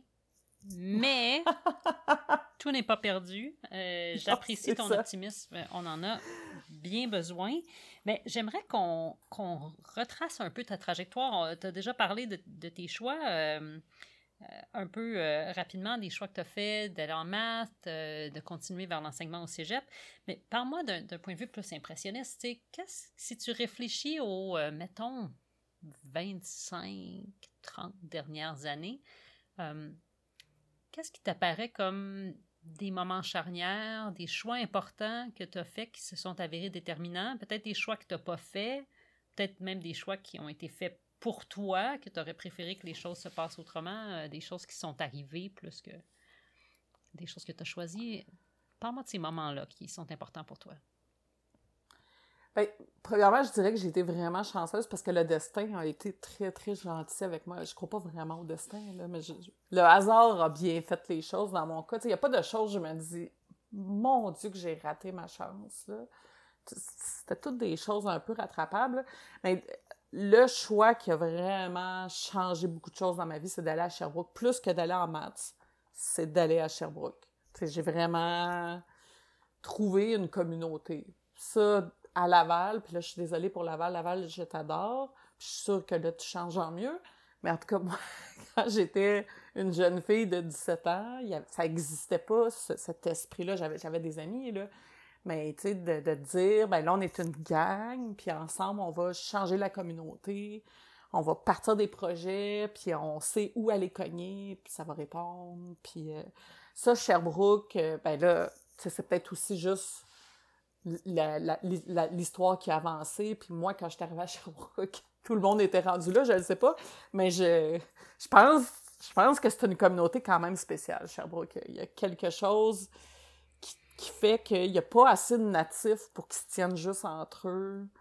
mais tout n'est pas perdu. Euh, j'apprécie ton ça. optimisme. On en a bien besoin. Mais j'aimerais qu'on, qu'on retrace un peu ta trajectoire. Tu as déjà parlé de, de tes choix, euh, un peu euh, rapidement, des choix que tu as faits, d'aller en maths, euh, de continuer vers l'enseignement au cégep. Mais parle-moi d'un, d'un point de vue plus impressionniste. Tu sais, qu'est-ce, si tu réfléchis aux, euh, mettons, vingt-cinq trente dernières années, euh, qu'est-ce qui t'apparaît comme des moments charnières, des choix importants que tu as faits qui se sont avérés déterminants, peut-être des choix que tu n'as pas faits, peut-être même des choix qui ont été faits pour toi, que tu aurais préféré que les choses se passent autrement, euh, des choses qui sont arrivées plus que des choses que tu as choisies. Parle-moi de ces moments-là qui sont importants pour toi. Bien, premièrement, je dirais que j'ai été vraiment chanceuse parce que le destin a été très, très gentil avec moi. Je crois pas vraiment au destin, là, mais je, je, le hasard a bien fait les choses dans mon cas. Il n'y a pas de choses, je me dis, mon Dieu, que j'ai raté ma chance, là. C'était toutes des choses un peu rattrapables, là. Mais le choix qui a vraiment changé beaucoup de choses dans ma vie, c'est d'aller à Sherbrooke. Plus que d'aller en maths, c'est d'aller à Sherbrooke. T'sais, j'ai vraiment trouvé une communauté. Ça, à Laval, puis là, je suis désolée pour Laval. Laval, je t'adore. Puis je suis sûre que là, tu changes en mieux. Mais en tout cas, moi, quand j'étais une jeune fille de dix-sept ans, y avait, ça n'existait pas, ce, cet esprit-là. J'avais, j'avais des amis, là. Mais, tu sais, de, de dire, ben là, on est une gang, puis ensemble, on va changer la communauté, on va partir des projets, puis on sait où aller cogner, puis ça va répondre. Puis euh, ça, Sherbrooke, euh, ben là, c'est peut-être aussi juste La, la, la, l'histoire qui a avancé, puis moi, quand je suis arrivée à Sherbrooke, tout le monde était rendu là, je ne sais pas, mais je, je, pense, je pense que c'est une communauté quand même spéciale, Sherbrooke. Il y a quelque chose qui, qui fait qu'il n'y a pas assez de natifs pour qu'ils se tiennent juste entre eux.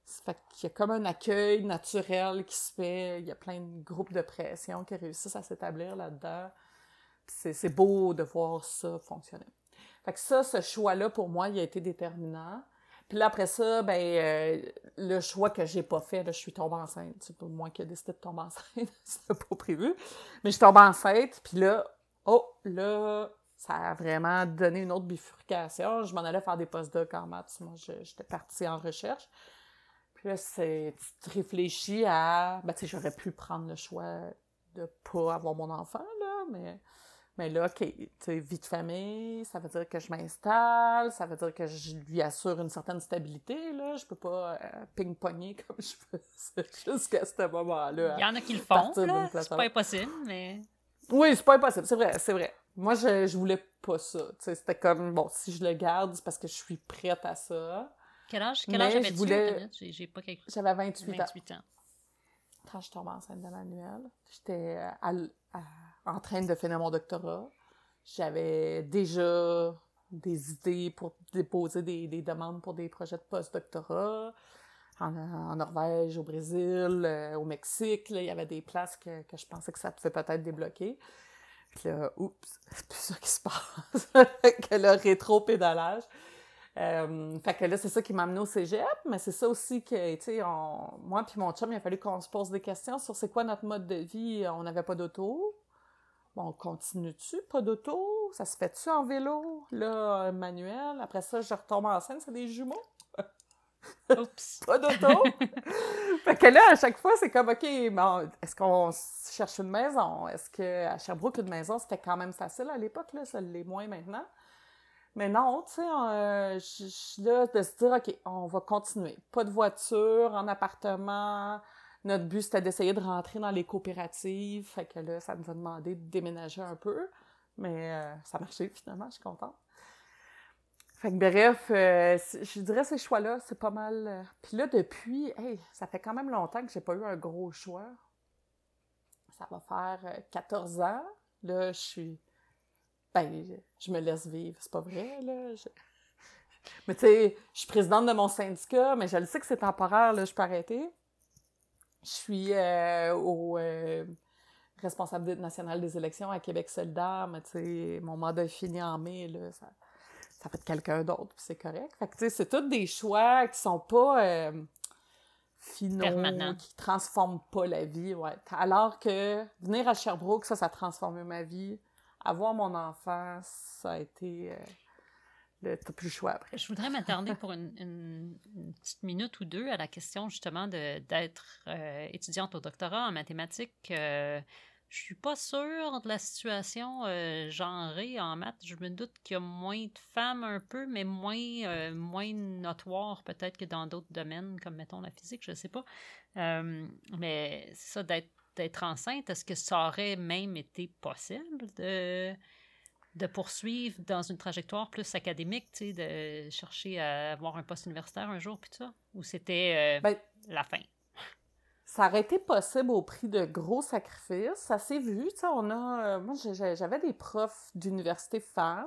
Fait qu'il y a comme un accueil naturel qui se fait. Il y a plein de groupes de pression qui réussissent à s'établir là-dedans. C'est, c'est beau de voir ça fonctionner. Fait que ça, ce choix-là, pour moi, il a été déterminant. Puis là, après ça, ben euh, le choix que j'ai pas fait, là, je suis tombée enceinte. C'est pas moi qui ai décidé de tomber enceinte, c'était pas prévu. Mais je suis tombée enceinte, puis là, oh, là, ça a vraiment donné une autre bifurcation. Je m'en allais faire des postdocs en maths. Moi, je, j'étais partie en recherche. Puis là, c'est, tu te réfléchis à... Ben, tu sais, j'aurais pu prendre le choix de pas avoir mon enfant, là, mais... Mais là, OK, tu sais, vie de famille, ça veut dire que je m'installe, ça veut dire que je lui assure une certaine stabilité, là. Je peux pas euh, ping-pogner comme je faisais jusqu'à ce moment-là. Il y en a qui le font, là. C'est pas impossible, mais... Oui, c'est pas impossible, c'est vrai, c'est vrai. Moi, je, je voulais pas ça. Tu sais, c'était comme, bon, si je le garde, c'est parce que je suis prête à ça. Quel âge, quel âge avais-tu? Voulais... J'ai, j'ai pas quelque... J'avais vingt-huit, vingt-huit ans. ans. Quand je tombais enceinte de Manuel, j'étais à, à, en train de finir mon doctorat. J'avais déjà des idées pour déposer des, des demandes pour des projets de post-doctorat en, en Norvège, au Brésil, euh, au Mexique. Là, il y avait des places que, que je pensais que ça pouvait peut-être débloquer. Puis là, oups, c'est plus ça qui se passe que le rétro-pédalage. Euh, fait que là, c'est ça qui m'a amené au cégep, mais c'est ça aussi que, tu sais, on... moi puis mon chum, il a fallu qu'on se pose des questions sur c'est quoi notre mode de vie. On n'avait pas d'auto. Bon, on continue-tu? Pas d'auto? Ça se fait-tu en vélo? Là, manuel. Après ça, je retombe enceinte, c'est des jumeaux. Oups! Pas d'auto! Fait que là, à chaque fois, c'est comme, OK, bon, est-ce qu'on cherche une maison? Est-ce qu'à Sherbrooke, une maison, c'était quand même facile à l'époque, là? Ça l'est moins maintenant. Mais non, tu sais, euh, je suis là de se dire, OK, on va continuer. Pas de voiture, en appartement. Notre but, c'était d'essayer de rentrer dans les coopératives. Fait que là, ça nous a demandé de déménager un peu. Mais euh, ça a marché, finalement, je suis contente. Fait que bref, euh, je dirais ces choix-là, c'est pas mal... Euh... Puis là, depuis, hey, ça fait quand même longtemps que j'ai pas eu un gros choix. Ça va faire euh, quatorze ans. Là, je suis... Ben, je me laisse vivre, c'est pas vrai, là. Je... Mais tu sais, je suis présidente de mon syndicat, mais je le sais que c'est temporaire, là, je peux arrêter. Je suis euh, au euh, responsable national des élections à Québec solidaire, mais tu sais, mon mandat est fini en mai, là, ça, ça fait de quelqu'un d'autre, puis c'est correct. Fait que tu sais, c'est tous des choix qui sont pas euh, finaux, permanent. Qui transforment pas la vie, ouais. Alors que venir à Sherbrooke, ça, ça a transformé ma vie. Avoir mon enfant, ça a été... Euh, le, t'as plus le choix après. Je voudrais m'attarder pour une, une, une petite minute ou deux à la question, justement, de, d'être euh, étudiante au doctorat en mathématiques. Euh, je suis pas sûre de la situation euh, genrée en maths. Je me doute qu'il y a moins de femmes un peu, mais moins, euh, moins notoire peut-être que dans d'autres domaines, comme, mettons, la physique, je sais pas. Euh, mais c'est ça, d'être d'être enceinte, est-ce que ça aurait même été possible de, de poursuivre dans une trajectoire plus académique, tu sais, de chercher à avoir un poste universitaire un jour, puis tout ça? Ou c'était euh, ben, la fin? Ça aurait été possible au prix de gros sacrifices. Ça s'est vu, tu sais, on a... Euh, moi, j'avais des profs d'université femmes.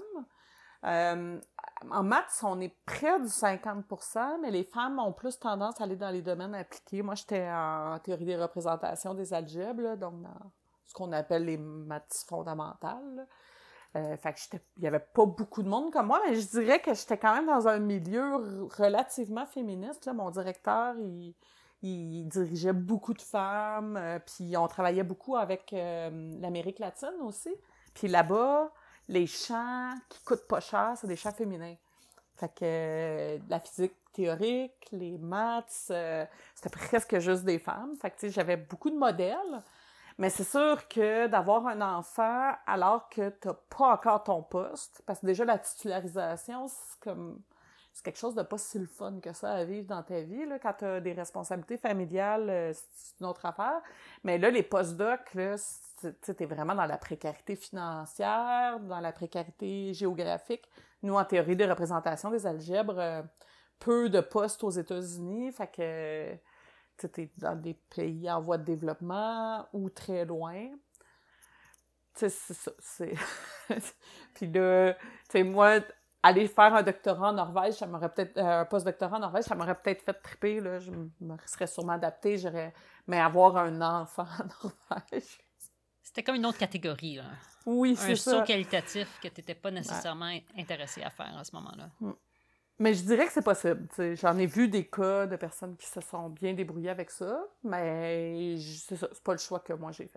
Euh, en maths, on est près du cinquante pour cent, mais les femmes ont plus tendance à aller dans les domaines appliqués. Moi, j'étais en théorie des représentations des algèbres, là, donc dans ce qu'on appelle les maths fondamentales. Euh, fait que j'étais, il n'y avait pas beaucoup de monde comme moi, mais je dirais que j'étais quand même dans un milieu relativement féministe. Là. Mon directeur, il, il dirigeait beaucoup de femmes, euh, puis on travaillait beaucoup avec euh, l'Amérique latine aussi. Puis là-bas, les chants qui coûtent pas cher, c'est des chants féminins. Fait que euh, la physique théorique, les maths, euh, c'était presque juste des femmes. Fait que, tu sais, j'avais beaucoup de modèles. Mais c'est sûr que d'avoir un enfant alors que t'as pas encore ton poste, parce que déjà la titularisation, c'est comme... c'est quelque chose de pas si le fun que ça à vivre dans ta vie, là. Quand t'as des responsabilités familiales, c'est une autre affaire. Mais là, les postdocs, là, t'es vraiment dans la précarité financière, dans la précarité géographique. Nous, en théorie des représentations des algèbres, euh, peu de postes aux États-Unis, fait que t'es dans des pays en voie de développement ou très loin. Tu sais, c'est ça, c'est... Puis là, tu sais, moi, aller faire un doctorat en Norvège, ça m'aurait peut-être... Euh, un post-doctorat en Norvège, ça m'aurait peut-être fait triper, là. Je me serais sûrement adaptée, j'aurais... Mais avoir un enfant en Norvège... C'était comme une autre catégorie, là. Oui, c'est un ça. saut qualitatif que tu n'étais pas nécessairement ouais. intéressé à faire à ce moment-là. Mais je dirais que c'est possible. T'sais. J'en ai vu des cas de personnes qui se sont bien débrouillées avec ça, mais c'est ça, c'est pas le choix que moi j'ai fait.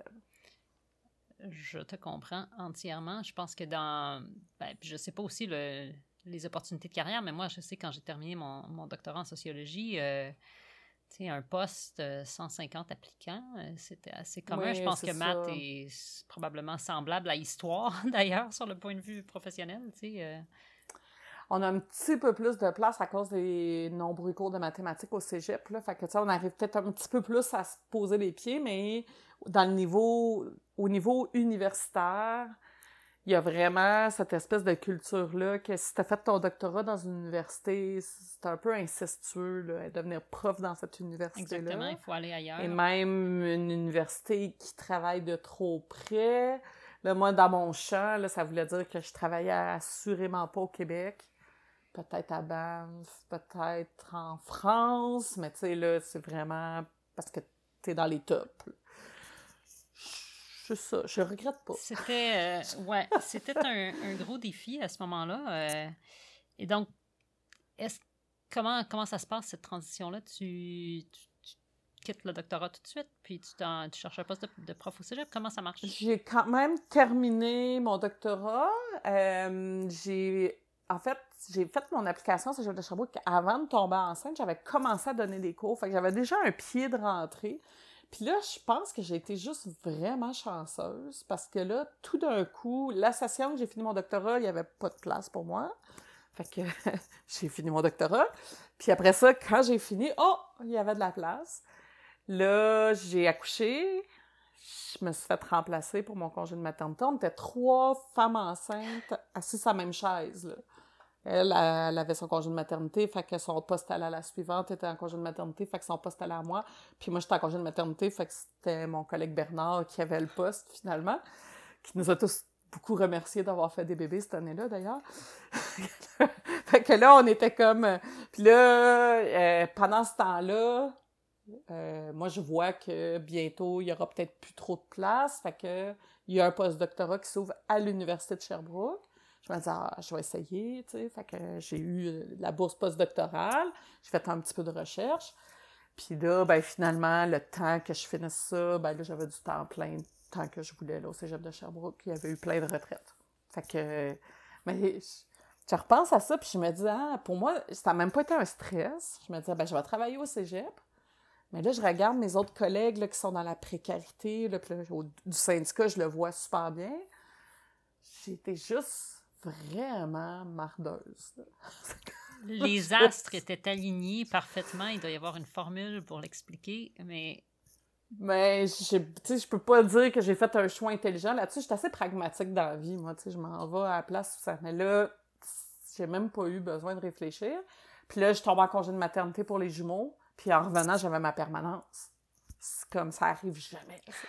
Je te comprends entièrement. Je pense que dans... Ben, je sais pas aussi le, les opportunités de carrière, mais moi, je sais quand j'ai terminé mon, mon doctorat en sociologie... Euh, Tu sais, un poste, euh, cent cinquante applicants, euh, c'était assez commun. Oui, je pense que ça. maths est probablement semblable à histoire, d'ailleurs, sur le point de vue professionnel, tu sais. Euh... On a un petit peu plus de place à cause des nombreux cours de mathématiques au cégep, là. Fait que, tu sais, on arrive peut-être un petit peu plus à se poser les pieds, mais dans le niveau, au niveau universitaire, il y a vraiment cette espèce de culture-là que si tu as fait ton doctorat dans une université, c'est un peu incestueux, là, devenir prof dans cette université-là. Exactement, il faut aller ailleurs. Et même une université qui travaille de trop près. Là, moi, dans mon champ, là, ça voulait dire que je travaillais assurément pas au Québec. Peut-être à Banff, peut-être en France, mais tu sais, là, c'est vraiment parce que tu es dans les tops. C'est ça, je regrette pas. C'était, euh, ouais, c'était un, un gros défi à ce moment-là. Euh, et donc, est-ce, comment, comment ça se passe, cette transition-là? Tu, tu, tu quittes le doctorat tout de suite, puis tu, tu cherches un poste de, de prof au cégep? Comment ça marche? J'ai quand même terminé mon doctorat. Euh, j'ai, en fait, j'ai fait mon application au cégep de Sherbrooke avant de tomber enceinte. J'avais commencé à donner des cours, fait que j'avais déjà un pied de rentrée. Puis là, je pense que j'ai été juste vraiment chanceuse parce que là, tout d'un coup, la session que j'ai fini mon doctorat, il n'y avait pas de place pour moi. Fait que j'ai fini mon doctorat. Puis après ça, quand j'ai fini, oh, il y avait de la place. Là, j'ai accouché. Je me suis fait remplacer pour mon congé de maternité. On était trois femmes enceintes assises à la même chaise, là. Elle, elle avait son congé de maternité, fait que son poste allait à la suivante, était en congé de maternité, fait que son poste allait à moi. Puis moi, j'étais en congé de maternité, fait que c'était mon collègue Bernard qui avait le poste, finalement, qui nous a tous beaucoup remerciés d'avoir fait des bébés cette année-là, d'ailleurs. Fait que là, on était comme... Puis là, euh, pendant ce temps-là, euh, moi, je vois que bientôt, il y aura peut-être plus trop de place, fait que il y a un post-doctorat qui s'ouvre à l'Université de Sherbrooke. Je me disais, ah, je vais essayer, tu sais. Fait que j'ai eu la bourse postdoctorale. J'ai fait un petit peu de recherche. Puis là, ben finalement, le temps que je finisse ça, ben là, j'avais du temps plein, le temps que je voulais, là, au cégep de Sherbrooke. Il y avait eu plein de retraites. Fait que... Mais je, je repense à ça, puis je me dis, ah, pour moi, ça n'a même pas été un stress. Je me disais, ben je vais travailler au cégep. Mais là, je regarde mes autres collègues, là, qui sont dans la précarité, là, puis là, au, du syndicat, je le vois super bien. J'étais juste... vraiment mardeuse. Les astres étaient alignés parfaitement. Il doit y avoir une formule pour l'expliquer, mais... Mais, tu sais, je peux pas dire que j'ai fait un choix intelligent là-dessus. Je suis assez pragmatique dans la vie, moi, tu sais, je m'en vais à la place où ça... Mais là, j'ai même pas eu besoin de réfléchir. Puis là, je tombe en congé de maternité pour les jumeaux, puis en revenant, j'avais ma permanence. C'est comme ça arrive jamais, ça.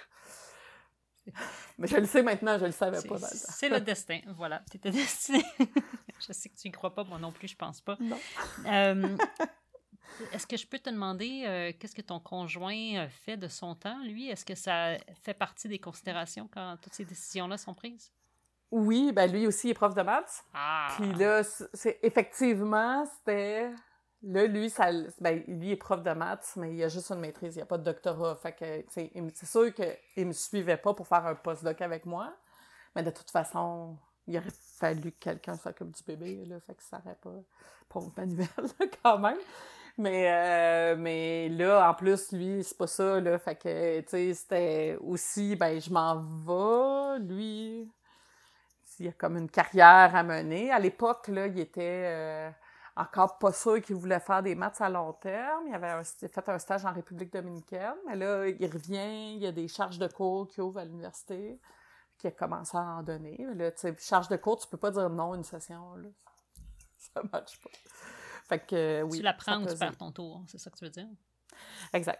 Mais je le sais maintenant, je le savais c'est, pas dans le temps. C'est le destin, voilà. Tu étais destiné. Je sais que tu y crois pas, moi non plus, je pense pas. Non. Euh, est-ce que je peux te demander euh, qu'est-ce que ton conjoint fait de son temps, lui? Est-ce que ça fait partie des considérations quand toutes ces décisions-là sont prises? Oui, ben lui aussi, il est prof de maths. Ah! Puis là, c'est, effectivement, c'était... Là, lui, ça, ben, lui est prof de maths, mais il a juste une maîtrise, il n'y a pas de doctorat. Fait que, c'est, c'est sûr qu'il ne me suivait pas pour faire un postdoc avec moi, mais de toute façon, il aurait fallu que quelqu'un s'occupe du bébé, là, fait que ça n'aurait pas... Pauvre Manuel, là, quand même. Mais, euh, mais là, en plus, lui, c'est pas ça, là, fait que, tu sais, c'était aussi, ben, je m'en vais, lui, il y a comme une carrière à mener. À l'époque, là, il était... Euh, encore pas sûr qu'il voulait faire des maths à long terme. Il avait un, fait un stage en République dominicaine. Mais là, il revient, il y a des charges de cours qui ouvrent à l'université, qui a commencé à en donner. Là, tu sais, charge de cours, tu peux pas dire non à une session. Là. Ça marche pas. Fait que, oui. Tu la prends ou tu perds ton tour, c'est ça que tu veux dire? Exact.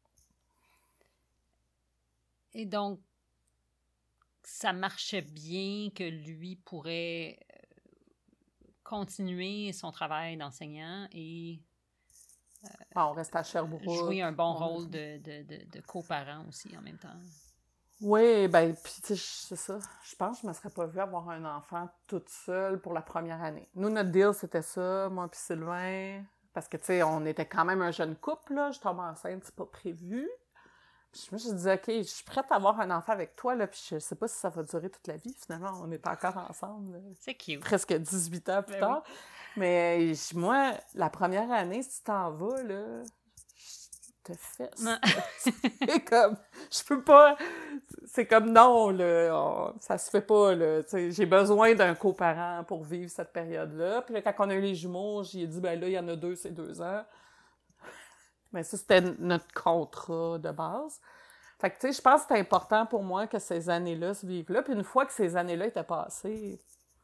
Et donc, ça marchait bien que lui pourrait continuer son travail d'enseignant et euh, ah, on reste à Sherbrooke. Jouer un bon rôle de, de, de, de coparent aussi en même temps. Oui, ben puis tu sais, c'est ça. Je pense que je ne me serais pas vue avoir un enfant toute seule pour la première année. Nous, notre deal, c'était ça, moi puis Sylvain, parce que tu sais, on était quand même un jeune couple, là. Je tombe enceinte, c'est pas prévu. Puis moi, je disais, OK, je suis prête à avoir un enfant avec toi, là, puis je sais pas si ça va durer toute la vie. Finalement, on est encore ensemble. Là, c'est cute. Presque dix-huit ans plus ben tard. Oui. Mais moi, la première année, si tu t'en vas, là, je te fesse. C'est comme, je peux pas, c'est comme non, là, on, ça se fait pas, là. T'sais, j'ai besoin d'un coparent pour vivre cette période-là. Puis là, quand on a eu les jumeaux, j'ai dit, ben là, il y en a deux, c'est deux ans. Mais ça, c'était notre contrat de base. Fait que, tu sais, je pense que c'est important pour moi que ces années-là se vivent là. Puis une fois que ces années-là étaient passées,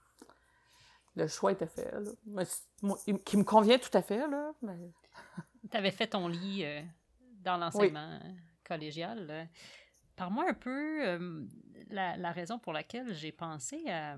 le choix était fait, là. Mais, moi, qui me convient tout à fait, là. Mais... Tu avais fait ton lit euh, dans l'enseignement oui. collégial. Là. Parle-moi un peu euh, la, la raison pour laquelle j'ai pensé à,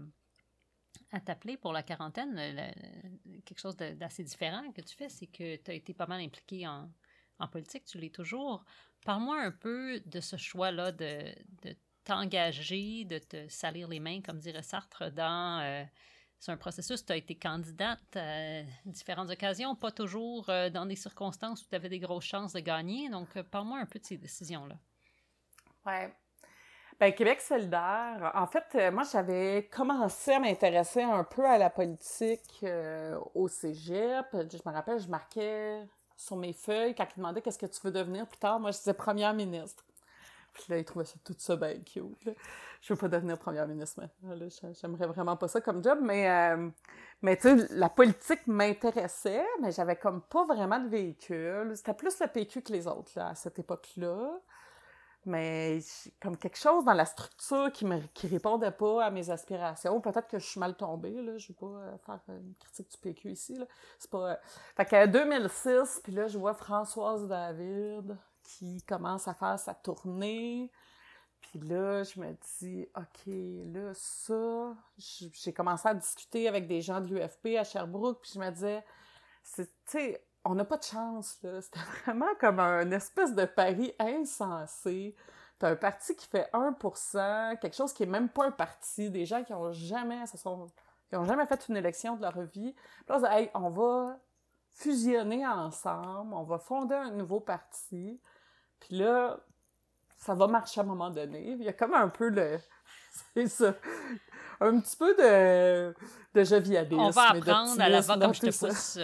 à t'appeler pour la quarantaine. La, quelque chose de, d'assez différent que tu fais, c'est que tu as été pas mal impliqué en... En politique, tu l'es toujours. Parle-moi un peu de ce choix-là de, de t'engager, de te salir les mains, comme dirait Sartre, dans... Euh, c'est un processus, tu as été candidate à différentes occasions, pas toujours euh, dans des circonstances où tu avais des grosses chances de gagner. Donc, euh, parle-moi un peu de ces décisions-là. Oui. Bien, Québec solidaire, en fait, euh, moi, j'avais commencé à m'intéresser un peu à la politique euh, au cégep. Je me rappelle, je marquais... sur mes feuilles, quand ils demandaient qu'est-ce que tu veux devenir plus tard, moi, je disais première ministre. Puis là, ils trouvaient ça, tout ça bien cute. Là. Je veux pas devenir première ministre maintenant. Là. J'aimerais vraiment pas ça comme job, mais, euh, mais tu sais, la politique m'intéressait, mais j'avais comme pas vraiment de véhicule. C'était plus le P Q que les autres, là, à cette époque-là. Mais comme quelque chose dans la structure qui me qui répondait pas à mes aspirations. Peut-être que je suis mal tombée, là. Je vais pas euh, faire une critique du P Q ici, là. C'est pas... Euh... Fait qu'en deux mille six, puis là, je vois Françoise David qui commence à faire sa tournée. Puis là, je me dis, OK, là, ça... J'ai commencé à discuter avec des gens de l'U F P à Sherbrooke, puis je me disais, tu sais... On n'a pas de chance, là. C'était vraiment comme un espèce de pari insensé. T'as un parti qui fait un pour cent, quelque chose qui est même pas un parti, des gens qui ont jamais, se sont, qui ont jamais fait une élection de leur vie. Puis là, on dit, hey, on va fusionner ensemble, on va fonder un nouveau parti. Puis là, ça va marcher à un moment donné. Il y a comme un peu le... C'est ça. Un petit peu de, de jovialisme. On va apprendre à la va comme je te pousse.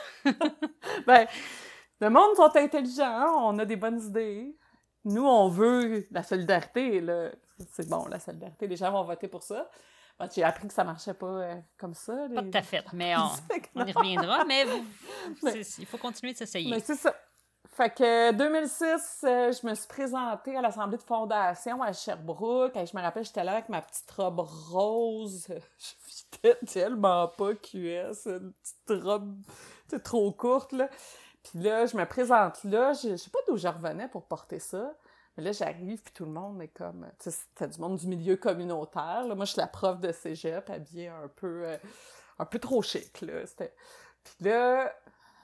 Ben, le monde sont intelligents, hein? On a des bonnes idées. Nous, on veut la solidarité, là. C'est bon, la solidarité, les gens vont voter pour ça. Ben, j'ai appris que ça marchait pas euh, comme ça. Les... Pas tout à fait, mais on, on y reviendra, mais, vous, mais il faut continuer de s'essayer. Mais c'est ça. Fait que deux mille six, euh, je me suis présentée à l'Assemblée de fondation à Sherbrooke. Et je me rappelle, j'étais là avec ma petite robe rose. Je fitais tellement pas Q S, une petite robe trop courte, là. Puis là, je me présente là. Je, je sais pas d'où je revenais pour porter ça. Mais là, j'arrive, puis tout le monde est comme... Tu sais, c'était du monde du milieu communautaire. Là. Moi, je suis la prof de cégep, habillée un peu... Euh, un peu trop chic, là. C'était... Puis là...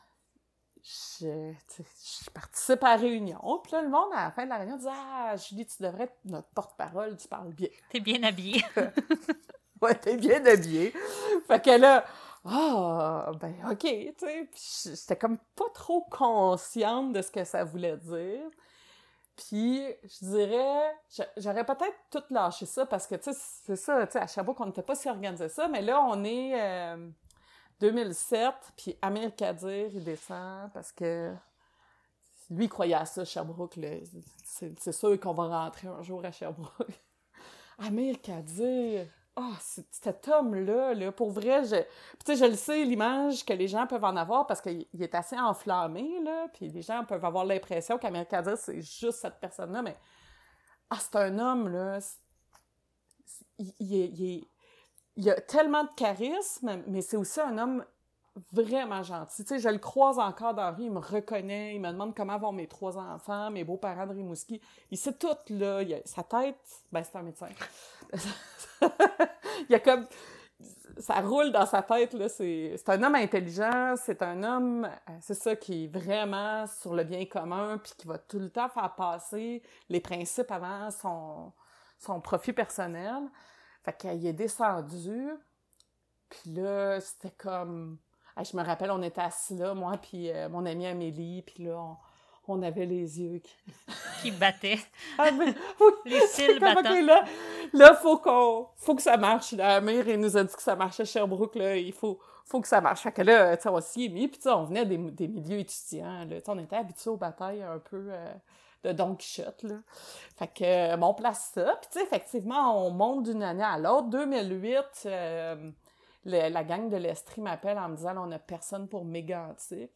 Je, je participe à la réunion, puis là, le monde, à la fin de la réunion, dit « Ah, Julie, tu devrais être notre porte-parole, tu parles bien. » T'es bien habillée. Ouais, t'es bien habillée. Fait que là, ah, oh, ben OK, tu sais, puis j'étais comme pas trop consciente de ce que ça voulait dire. Puis, je dirais, j'aurais peut-être tout lâché ça, parce que, tu sais, c'est ça, tu sais, à Sherbrooke, on n'était pas si organisé ça, mais là, on est... Euh, deux mille sept, puis Amir Kadir, il descend parce que lui, il croyait à ça, Sherbrooke. Là. C'est, c'est sûr qu'on va rentrer un jour à Sherbrooke. Amir Kadir, oh, cet homme-là, là, pour vrai, je, tu sais, je le sais, l'image que les gens peuvent en avoir parce qu'il est assez enflammé, là, puis les gens peuvent avoir l'impression qu'Amir Kadir, c'est juste cette personne-là, mais ah, c'est un homme, là, il, il, il est... Il a tellement de charisme, mais c'est aussi un homme vraiment gentil. Tu sais, je le croise encore dans la rue, il me reconnaît, il me demande comment vont mes trois enfants, mes beaux-parents de Rimouski. Il sait tout, là. Il a, sa tête, ben c'est un médecin. Il y a comme... ça roule dans sa tête, là. C'est, c'est un homme intelligent, c'est un homme, euh, c'est ça, qui est vraiment sur le bien commun, puis qui va tout le temps faire passer les principes avant son, son profit personnel. Fait qu'il est descendu, puis là, c'était comme... Hey, je me rappelle, on était assis là, moi puis euh, mon amie Amélie, puis là, on... On avait les yeux qui... qui battaient. Ah, mais, oui, les cils battants. Okay, là, là, faut qu'on... Faut que ça marche. Là. Amir, il nous a dit que ça marchait à Sherbrooke, là. Il faut, faut que ça marche. Fait que là, tu sais, on s'y est mis. Puis, tu sais, on venait des, des milieux étudiants, là. Tu sais, on était habitués aux batailles un peu euh, de Don Quichotte, là. Fait que, euh, bon, on place ça. Puis, tu sais, effectivement, on monte d'une année à l'autre. deux mille huit, euh, le, la gang de l'Estrie m'appelle en me disant, là, on n'a personne pour Mégantic.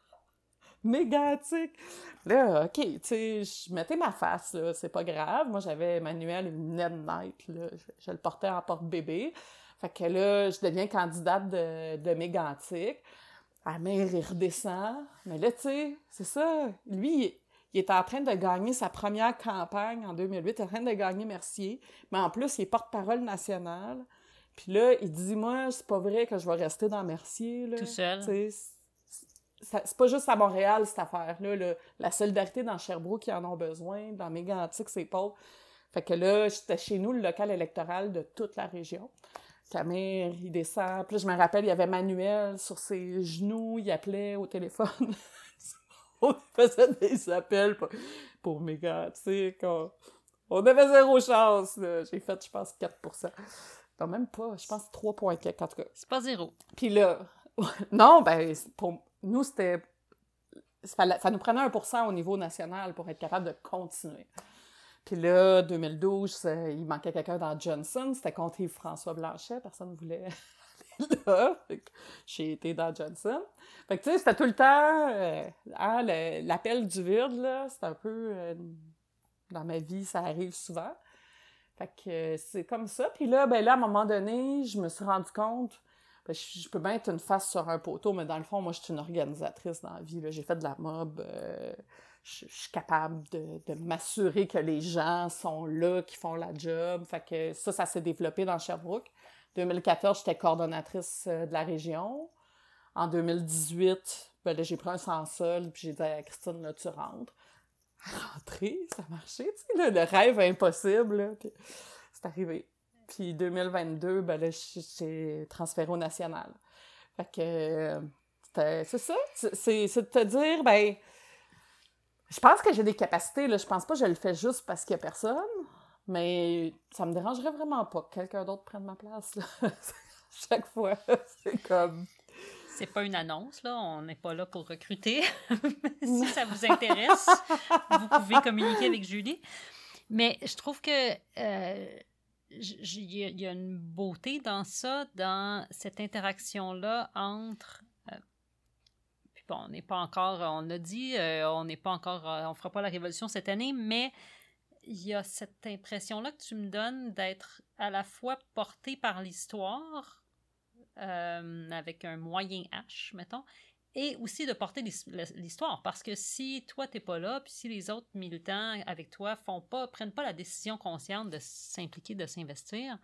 Mégantic! Là, OK, tu sais, je mettais ma face, là, c'est pas grave. Moi, j'avais Emmanuel, il venait de naître, là. Je, je le portais en porte-bébé. Fait que là, je deviens candidate de, de Mégantic. La mère, il redescend. Mais là, tu sais, c'est ça. Lui, il, il est en train de gagner sa première campagne en deux mille huit. Il est en train de gagner Mercier. Mais en plus, il est porte-parole nationale. Puis là, il dit, moi, c'est pas vrai que je vais rester dans Mercier, là. Tout seul. Tu sais, c'est pas juste à Montréal, cette affaire-là. Là. La solidarité dans Sherbrooke, ils en ont besoin. Dans Mégantic, c'est pauvre. Fait que là, j'étais chez nous, le local électoral de toute la région. Camille, il descend. Puis là, je me rappelle, il y avait Manuel sur ses genoux. Il appelait au téléphone. On faisait des appels pour, pour Mégantic. On, on avait zéro chance. Là. J'ai fait, je pense, quatre pour cent. Non, même pas. Je pense trois virgule quatre, en tout cas. C'est pas zéro. Puis là... non, ben, pour... Nous, c'était... Ça nous prenait un pour cent au niveau national pour être capable de continuer. Puis là, deux mille douze, il manquait quelqu'un dans Johnson. C'était contre Yves-François Blanchet. Personne ne voulait aller là. Fait que j'ai été dans Johnson. Fait que, tu sais, c'était tout le temps... Euh, hein, le, l'appel du vide, là, c'est un peu... Euh, dans ma vie, ça arrive souvent. Fait que euh, c'est comme ça. Puis là, ben là, à un moment donné, je me suis rendu compte... Ben, je, je peux bien être une face sur un poteau, mais dans le fond, moi, je suis une organisatrice dans la vie. Là. J'ai fait de la mob. Euh, je, je suis capable de, de m'assurer que les gens sont là, qui font la job. Fait que ça, ça s'est développé dans Sherbrooke. deux mille quatorze, j'étais coordonnatrice de la région. En deux mille dix-huit, ben là, j'ai pris un sans-sol, puis j'ai dit à Christine, là, tu rentres. Rentrer, ça marchait, tu sais, là, le rêve impossible. Là, puis c'est arrivé. Puis deux mille vingt-deux, ben là, j'ai transféré au national. Fait que, euh, c'est ça. C'est, c'est de te dire, ben, je pense que j'ai des capacités, là. Je pense pas que je le fais juste parce qu'il y a personne, mais ça me dérangerait vraiment pas que quelqu'un d'autre prenne ma place, là. Chaque fois, c'est comme... C'est pas une annonce, là. On n'est pas là pour recruter. Si ça vous intéresse, vous pouvez communiquer avec Julie. Mais je trouve que... Euh, Il y a une beauté dans ça, dans cette interaction-là entre... Euh, puis bon, on n'est pas encore... On a dit, euh, on n'est pas encore... Euh, on fera pas la révolution cette année, mais il y a cette impression-là que tu me donnes d'être à la fois porté par l'histoire, euh, avec un moyen H, mettons, et aussi de porter l'histoire, parce que si toi, t'es pas là, puis si les autres militants avec toi font pas, prennent pas la décision consciente de s'impliquer, de s'investir,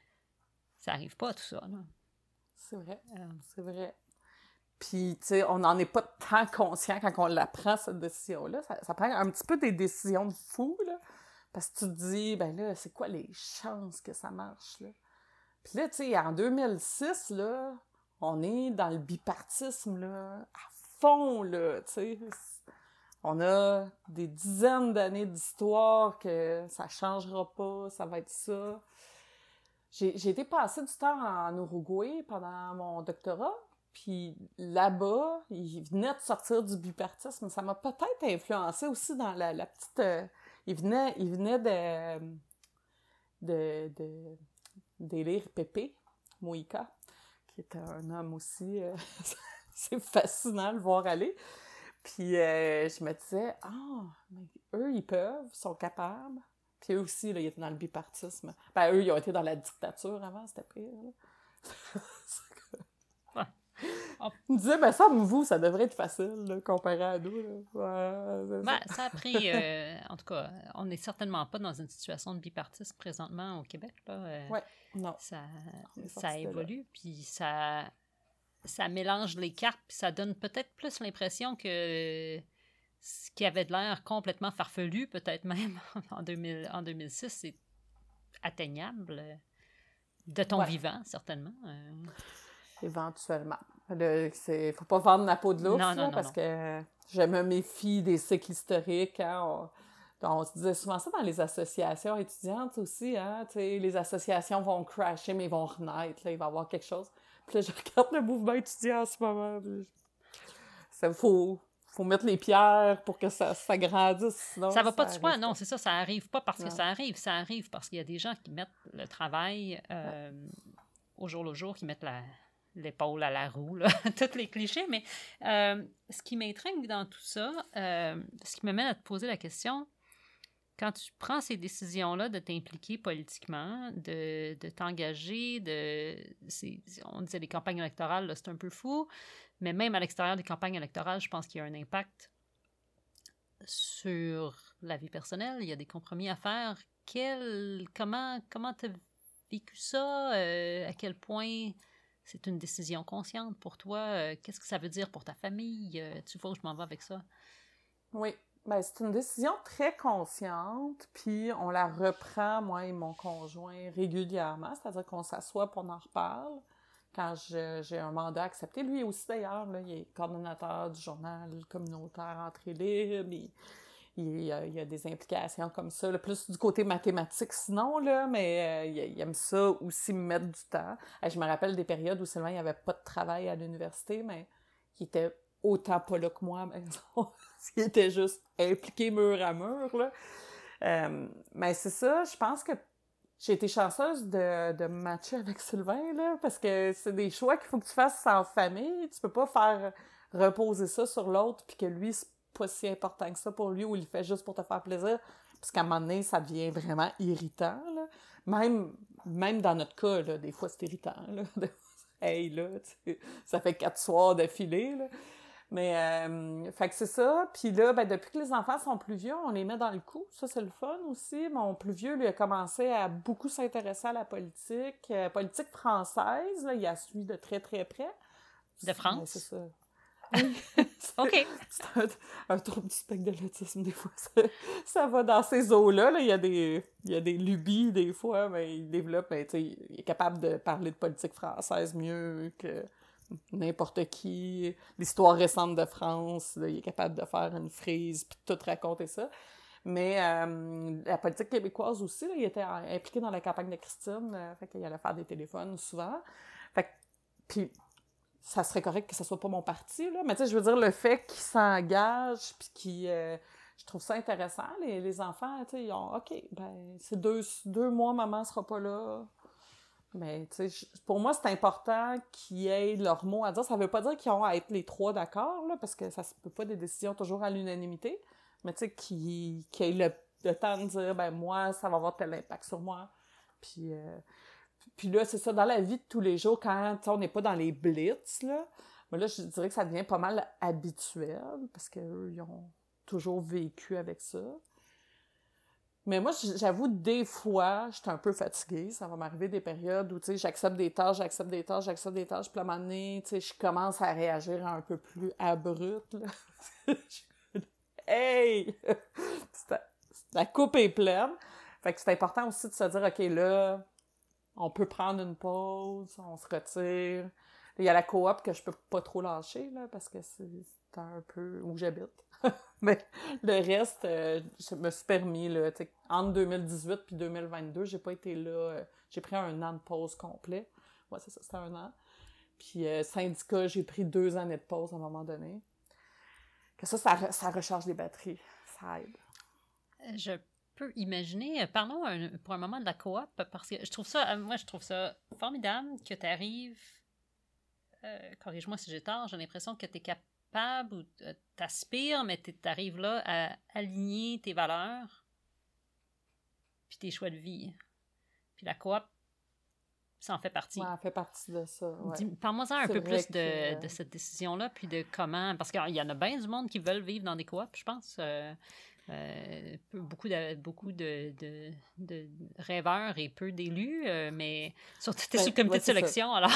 ça arrive pas, tout ça, là. C'est vrai, euh, c'est vrai. Puis, tu sais, on n'en est pas tant conscient quand on la prend, cette décision-là. Ça, ça prend un petit peu des décisions de fou, là, parce que tu te dis, ben là, c'est quoi les chances que ça marche, là? Puis là, tu sais, en deux mille six, là, on est dans le bipartisme, là, à fond, là, tu sais. On a des dizaines d'années d'histoire que ça changera pas, ça va être ça. J'ai, j'ai été passer du temps en Uruguay pendant mon doctorat, puis là-bas, il venait de sortir du bipartisme. Ça m'a peut-être influencé aussi dans la, la petite... Euh, il venait, il venait de... de, de d'élire Pépé Mujica, qui était un homme aussi... Euh, c'est fascinant de le voir aller. Puis euh, je me disais, ah, oh, mais eux, ils peuvent, sont capables. Puis eux aussi, là, ils étaient dans le bipartisme. Ben, eux, ils ont été dans la dictature avant, c'était pire. Ouais. On, on... Il me disait, ben ça, vous, ça devrait être facile, là, comparé à nous. Là. Ouais, ben, ça. ça a pris, euh, en tout cas, on n'est certainement pas dans une situation de bipartisme présentement au Québec. Là. Euh, ouais, non. Ça, ça évolue, puis ça, ça mélange les cartes, puis ça donne peut-être plus l'impression que ce qui avait de l'air complètement farfelu, peut-être même en, deux mille, en deux mille six, c'est atteignable de ton ouais. vivant, certainement. Euh... Éventuellement. Il ne faut pas vendre la peau de l'ours, non, là, non, non, parce non. que je me méfie des cycles historiques. Hein, on, on se disait souvent ça dans les associations étudiantes aussi. Hein, les associations vont crasher, mais ils vont renaître. Là, il va y avoir quelque chose. Puis là, je regarde le mouvement étudiant en ce moment. Il faut, faut mettre les pierres pour que ça, ça grandisse. Sinon, ça va ça pas de soi, pas. non, c'est ça. Ça arrive pas parce non. que ça arrive. Ça arrive parce qu'il y a des gens qui mettent le travail euh, ouais. au jour le jour, qui mettent la... l'épaule à la roue, là, tous les clichés, mais euh, ce qui m'intrigue dans tout ça, euh, ce qui me mène à te poser la question, quand tu prends ces décisions-là de t'impliquer politiquement, de, de t'engager, de, c'est, on disait les campagnes électorales, là, c'est un peu fou, mais même à l'extérieur des campagnes électorales, je pense qu'il y a un impact sur la vie personnelle, il y a des compromis à faire. Quel, comment comment tu as vécu ça? Euh, à quel point... c'est une décision consciente pour toi. Euh, qu'est-ce que ça veut dire pour ta famille? Euh, tu vois où je m'en vais avec ça? Oui, ben, c'est une décision très consciente, puis on la reprend, moi et mon conjoint, régulièrement, c'est-à-dire qu'on s'assoit et on en reparle. Quand je, j'ai un mandat accepté, lui aussi d'ailleurs, là, il est coordonnateur du journal communautaire Entrée libre, il, il, y a, il y a des implications comme ça, là, plus du côté mathématique sinon, là, mais euh, il, il aime ça aussi me mettre du temps. Et je me rappelle des périodes où Sylvain n'avait pas de travail à l'université, mais qui était autant pas là que moi à la maison. Il était juste impliqué mur à mur. Là. Euh, mais c'est ça, je pense que j'ai été chanceuse de, de me matcher avec Sylvain, là, parce que c'est des choix qu'il faut que tu fasses en famille. Tu peux pas faire reposer ça sur l'autre, puis que lui, c'est pas si important que ça pour lui, ou il le fait juste pour te faire plaisir, parce qu'à un moment donné, ça devient vraiment irritant. Là. Même, même dans notre cas, là, des fois, c'est irritant. Là. Hey, là, ça fait quatre soirs d'affilée, là. Mais, euh, fait que c'est ça. Puis là, ben, depuis que les enfants sont plus vieux, on les met dans le coup. Ça, c'est le fun aussi. Mon plus vieux, lui, a commencé à beaucoup s'intéresser à la politique. Euh, politique française, là, il a suivi de très, très près. De France? Ouais, c'est ça. OK. C'est un, un trouble du spectre de l'autisme, des fois. Ça, ça va dans ces eaux-là. Là. Il y a des, il y a des lubies, des fois, mais il développe, mais, tu sais, il est capable de parler de politique française mieux que n'importe qui. L'histoire récente de France, là, il est capable de faire une frise puis tout raconter ça. Mais euh, la politique québécoise aussi, là, il était impliqué dans la campagne de Christine, euh, fait qu'il allait faire des téléphones souvent. Fait que, puis ça serait correct que ce soit pas mon parti, là, mais tu sais, je veux dire, le fait qu'il s'engage puis qu'il... Euh, je trouve ça intéressant. Les, les enfants, tu sais, ils ont... OK, ben, c'est deux, deux mois, maman sera pas là. Mais, tu sais, pour moi, c'est important qu'ils aient leur mot à dire. Ça veut pas dire qu'ils ont à être les trois d'accord, là, parce que ça se peut pas des décisions toujours à l'unanimité. Mais, tu sais, qu'ils, qu'ils aient le, le temps de dire, ben, moi, ça va avoir tel impact sur moi. Puis, euh, puis là, c'est ça, dans la vie de tous les jours, quand on n'est pas dans les blitz, là, mais là, je dirais que ça devient pas mal habituel, parce qu'eux, ils ont toujours vécu avec ça. Mais moi, j'avoue, des fois, je suis un peu fatiguée. Ça va m'arriver des périodes où, tu sais, j'accepte des tâches, j'accepte des tâches, j'accepte des tâches, puis à un moment donné, tu sais, je commence à réagir un peu plus abrupt, là. Hey! La coupe est pleine. Fait que c'est important aussi de se dire, OK, là, on peut prendre une pause, on se retire. Il y a la coop que je peux pas trop lâcher, là, parce que c'est un peu où j'habite. Mais le reste, euh, je me suis permis, là, entre deux mille dix-huit puis deux mille vingt-deux, j'ai pas été là. Euh, j'ai pris un an de pause complet. Ouais, c'est ça, c'était un an. Puis euh, syndicat, j'ai pris deux années de pause à un moment donné. Que ça, ça, ça recharge les batteries. Ça aide. Je peux imaginer. Parlons un, pour un moment de la coop, parce que je trouve ça, moi, je trouve ça formidable que tu arrives, euh, corrige-moi si j'ai tort, j'ai l'impression que tu es capable ou t'aspires, mais t'arrives là à aligner tes valeurs puis tes choix de vie. Puis la coop, ça en fait partie. Ouais, ça fait partie de ça, ouais. Parle-moi-en un C'est peu vrai plus de, que- de cette décision-là, puis de comment... Parce qu'il y en a bien du monde qui veulent vivre dans des coops, je pense. Euh, euh, peu- beaucoup de, beaucoup de, de, de rêveurs et peu d'élus, euh, mais surtout, tu es Ben, sur le comité ouais, de c'est ça. sélection, alors...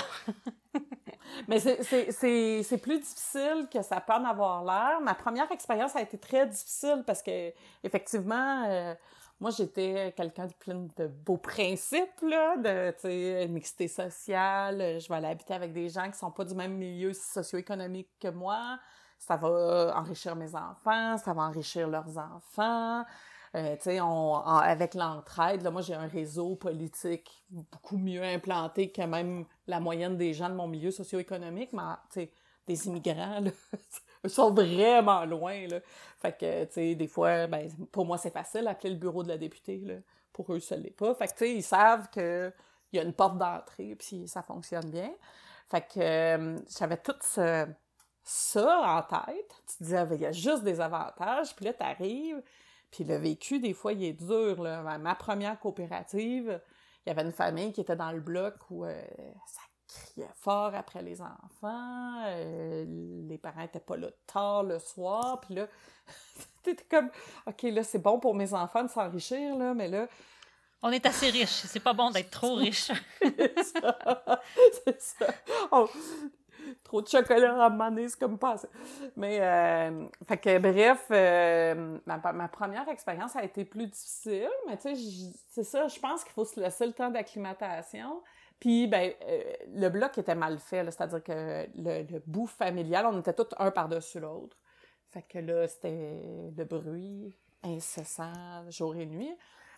Mais c'est- c'est c'est- c'est plus difficile que ça peut en avoir l'air. Ma première expérience a été très difficile parce que, effectivement, euh, moi, j'étais quelqu'un de plein de beaux principes, là, de, tu sais, mixité sociale. Je vais aller habiter avec des gens qui sont pas du même milieu socio-économique que moi. Ça va enrichir mes enfants, ça va enrichir leurs enfants. Euh, tu sais, on, en- avec l'entraide, là, moi, j'ai un réseau politique beaucoup mieux implanté que même la moyenne des gens de mon milieu socio-économique, mais, tu sais, des immigrants, là, eux sont vraiment loin, là. Fait que, tu sais, des fois, ben, pour moi, c'est facile d'appeler le bureau de la députée, là. Pour eux, ça l'est pas. Fait que, tu sais, ils savent qu'il y a une porte d'entrée, puis ça fonctionne bien. Fait que euh, j'avais tout ce, ça en tête. Tu te disais, il y a juste des avantages, puis là, t'arrives. Puis le vécu, des fois, il est dur, là. Ma première coopérative, il y avait une famille qui était dans le bloc où euh, ça criait fort après les enfants, euh, les parents étaient pas là tard le soir, puis là, t'étais comme, OK, là, c'est bon pour mes enfants de s'enrichir, là, mais là... On est assez riche, c'est pas bon d'être trop riche. c'est ça, c'est ça. On... Trop de chocolat à maner, c'est comme pas assez. Mais, euh, fait que bref, euh, ma, ma première expérience a été plus difficile, mais tu sais, c'est ça, je pense qu'il faut se laisser le temps d'acclimatation. Puis, ben, euh, le bloc était mal fait, là, c'est-à-dire que le, le bout familial, on était tous un par-dessus l'autre. Fait que là, c'était le bruit incessant, jour et nuit.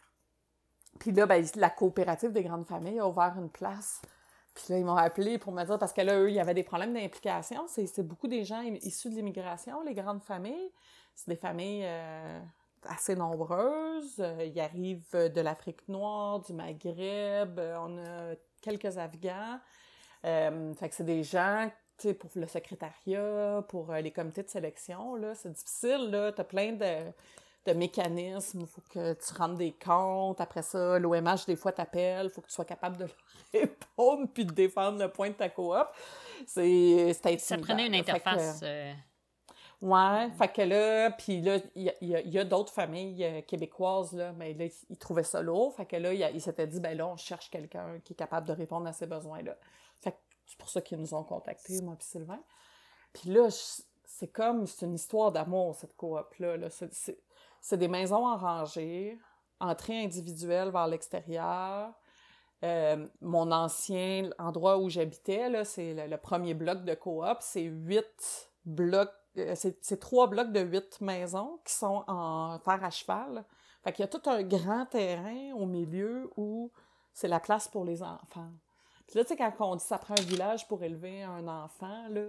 Puis là, ben, la coopérative des grandes familles a ouvert une place. Puis là, ils m'ont appelé pour me dire, parce que là, eux, il y avait des problèmes d'implication. C'est, c'est beaucoup des gens issus de l'immigration, les grandes familles. C'est des familles euh, assez nombreuses. Euh, ils arrivent de l'Afrique noire, du Maghreb. Euh, on a quelques Afghans. Euh, fait que c'est des gens, tu sais, pour le secrétariat, pour euh, les comités de sélection, là, c'est difficile, là. T'as plein de... de mécanismes, il faut que tu rentres des comptes, après ça, l'O M H, des fois, t'appelle, il faut que tu sois capable de leur répondre puis de défendre le point de ta coop. C'est, c'est intimidant. Ça prenait une interface... Que, euh... Ouais, fait que là, puis là, il y, y, y a d'autres familles euh, québécoises, là, mais là, ils trouvaient ça lourd, fait que là, ils s'étaient dit, ben là, on cherche quelqu'un qui est capable de répondre à ces besoins-là. Fait que c'est pour ça qu'ils nous ont contactés, moi puis Sylvain. Puis là, je, c'est comme, c'est une histoire d'amour, cette coop-là, là. C'est, c'est, c'est des maisons en rangée, entrée individuelle vers l'extérieur. Euh, mon ancien endroit où j'habitais, là, c'est le, le premier bloc de coop, c'est huit blocs, euh, c'est, c'est trois blocs de huit maisons qui sont en fer à cheval. Fait qu'il y a tout un grand terrain au milieu où c'est la place pour les enfants. Puis là, tu sais, quand on dit ça prend un village pour élever un enfant, là...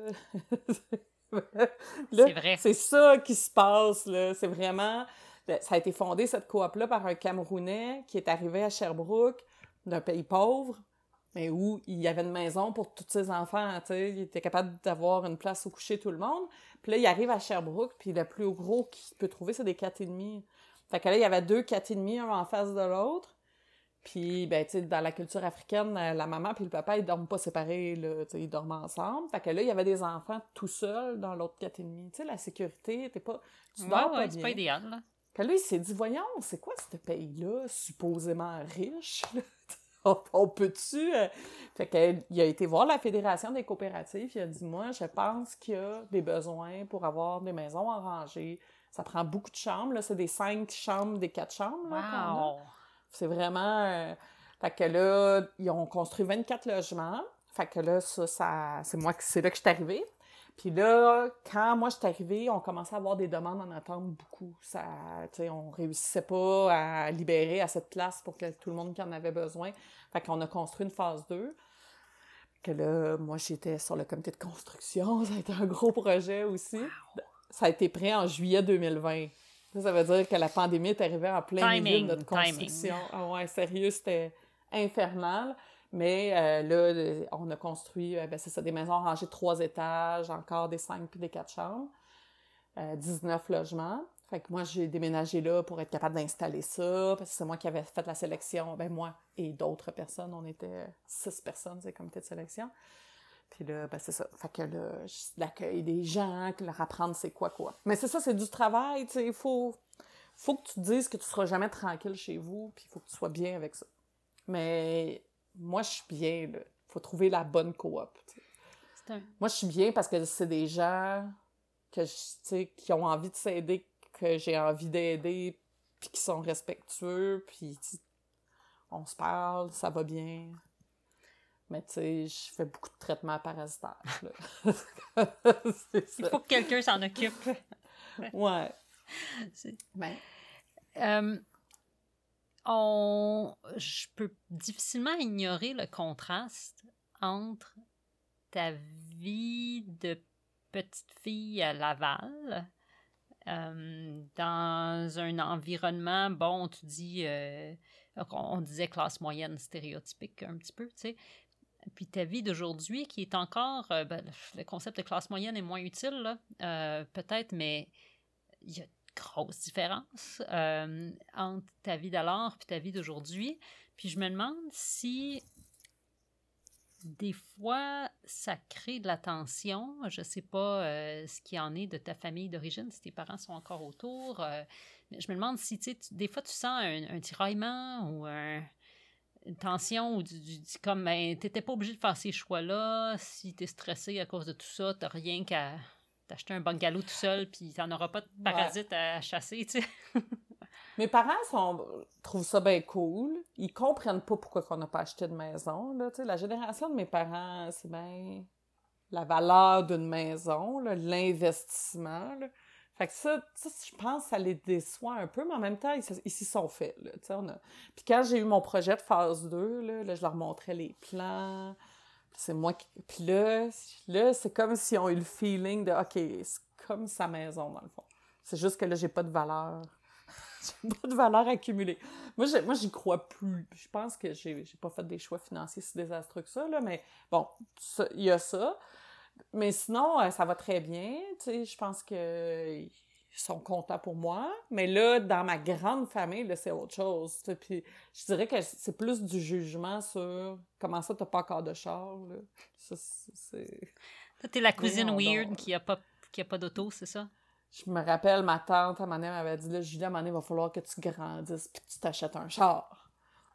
là, c'est vrai. C'est ça qui se passe, là. C'est vraiment... Ça a été fondé, cette coop-là, par un Camerounais qui est arrivé à Sherbrooke, d'un pays pauvre, mais où il y avait une maison pour tous ses enfants, tu sais. Il était capable d'avoir une place où coucher tout le monde. Puis là, il arrive à Sherbrooke, puis le plus gros qu'il peut trouver, c'est des quatre et demi. Fait que là, il y avait deux quatre et demi, un en face de l'autre. Puis, ben, tu sais, dans la culture africaine, la maman puis le papa, ils dorment pas séparés, là, tu sais, ils dorment ensemble. Fait que là, il y avait des enfants tout seuls dans l'autre quatre et demi. Tu sais, la sécurité, t'es pas... Tu dors ouais, pas ouais, bien. c'est pas idéal, là. Puis là, il s'est dit, voyons, c'est quoi ce pays-là, supposément riche, là? on, on peut-tu... Euh... Fait qu'il a été voir la Fédération des coopératives, il a dit, moi, je pense qu'il y a des besoins pour avoir des maisons en rangée. Ça prend beaucoup de chambres, là, c'est des cinq chambres, des quatre chambres, là, qu'on a. Wow! C'est vraiment... Euh... Fait que là, ils ont construit vingt-quatre logements. Fait que là, ça, ça c'est moi, c'est là que je suis arrivée. Puis là, quand moi je suis arrivée, on commençait à avoir des demandes en attente beaucoup. Ça, tu sais, on réussissait pas à libérer à cette place pour que tout le monde qui en avait besoin. Fait qu'on a construit une phase deux. Que là, moi, j'étais sur le comité de construction. Ça a été un gros projet aussi. Wow. Ça a été prêt en juillet deux mille vingt. Ça, ça veut dire que la pandémie est arrivée en plein timing, milieu de notre construction. Timing. Ah ouais, sérieux, c'était infernal. Mais euh, là, on a construit, euh, ben c'est ça, des maisons rangées de trois étages, encore des cinq puis des quatre chambres, euh, dix-neuf logements. Fait que moi, j'ai déménagé là pour être capable d'installer ça, parce que c'est moi qui avais fait la sélection. Ben moi et d'autres personnes, on était six personnes, c'est le comité de sélection. Puis là, ben c'est ça. Fait que là, l'accueil des gens, leur apprendre c'est quoi quoi. Mais c'est ça, c'est du travail, tu sais, il faut, faut que tu te dises que tu seras jamais tranquille chez vous, puis il faut que tu sois bien avec ça. Mais moi, je suis bien, là. Faut trouver la bonne coop, tu sais. Un... Moi, je suis bien parce que c'est des gens que je, tu sais, qui ont envie de s'aider, que j'ai envie d'aider, puis qui sont respectueux, puis on se parle, ça va bien. Mais tu sais, je fais beaucoup de traitements parasitaires. C'est ça. Il faut que quelqu'un s'en occupe. Ouais. C'est... Ben. Euh, on... Je peux difficilement ignorer le contraste entre ta vie de petite fille à Laval, euh, dans un environnement, bon, tu dis, euh, on disait classe moyenne stéréotypique un petit peu, tu sais, puis ta vie d'aujourd'hui qui est encore, euh, ben, le concept de classe moyenne est moins utile, là, euh, peut-être, mais il y a de grosses différences euh, entre ta vie d'alors puis ta vie d'aujourd'hui, puis je me demande si... Des fois, ça crée de la tension. Je ne sais pas euh, ce qu'il en est de ta famille d'origine, si tes parents sont encore autour. Euh, mais je me demande si, tu sais, des fois, tu sens un, un tiraillement ou un, une tension ou du, du, du comme, ben, tu n'étais pas obligé de faire ces choix-là. Si tu es stressé à cause de tout ça, tu n'as rien qu'à t'acheter un bungalow tout seul puis tu n'en auras pas de parasites ouais. à chasser, tu sais. Mes parents sont, trouvent ça bien cool. Ils comprennent pas pourquoi on n'a pas acheté de maison. Là. La génération de mes parents, c'est bien la valeur d'une maison, là, l'investissement. Là. Fait que ça, ça, je pense que ça les déçoit un peu, mais en même temps, ils, ils s'y sont faits. Là, on a... Puis quand j'ai eu mon projet de phase deux, là, là, je leur montrais les plans. C'est moi qui... Puis là, là, c'est comme s'ils ont eu le feeling de « OK, c'est comme sa maison, dans le fond. » C'est juste que là, j'ai pas de valeur. J'ai pas de valeur accumulée. Moi, moi, j'y crois plus. Je pense que j'ai, j'ai pas fait des choix financiers si désastreux que ça, là, mais bon, il y a ça. Mais sinon, ça va très bien. Tu sais, je pense qu'ils sont contents pour moi. Mais là, dans ma grande famille, là, c'est autre chose. Tu sais, puis je dirais que c'est plus du jugement sur comment ça, t'as pas encore de char, là. Ça, c'est... Toi, t'es la cousine weird qui a pas, qui a pas d'auto, c'est ça? Je me rappelle, ma tante, à un moment donné, m'avait dit, là, Julie, à un moment donné, il va falloir que tu grandisses puis que tu t'achètes un char.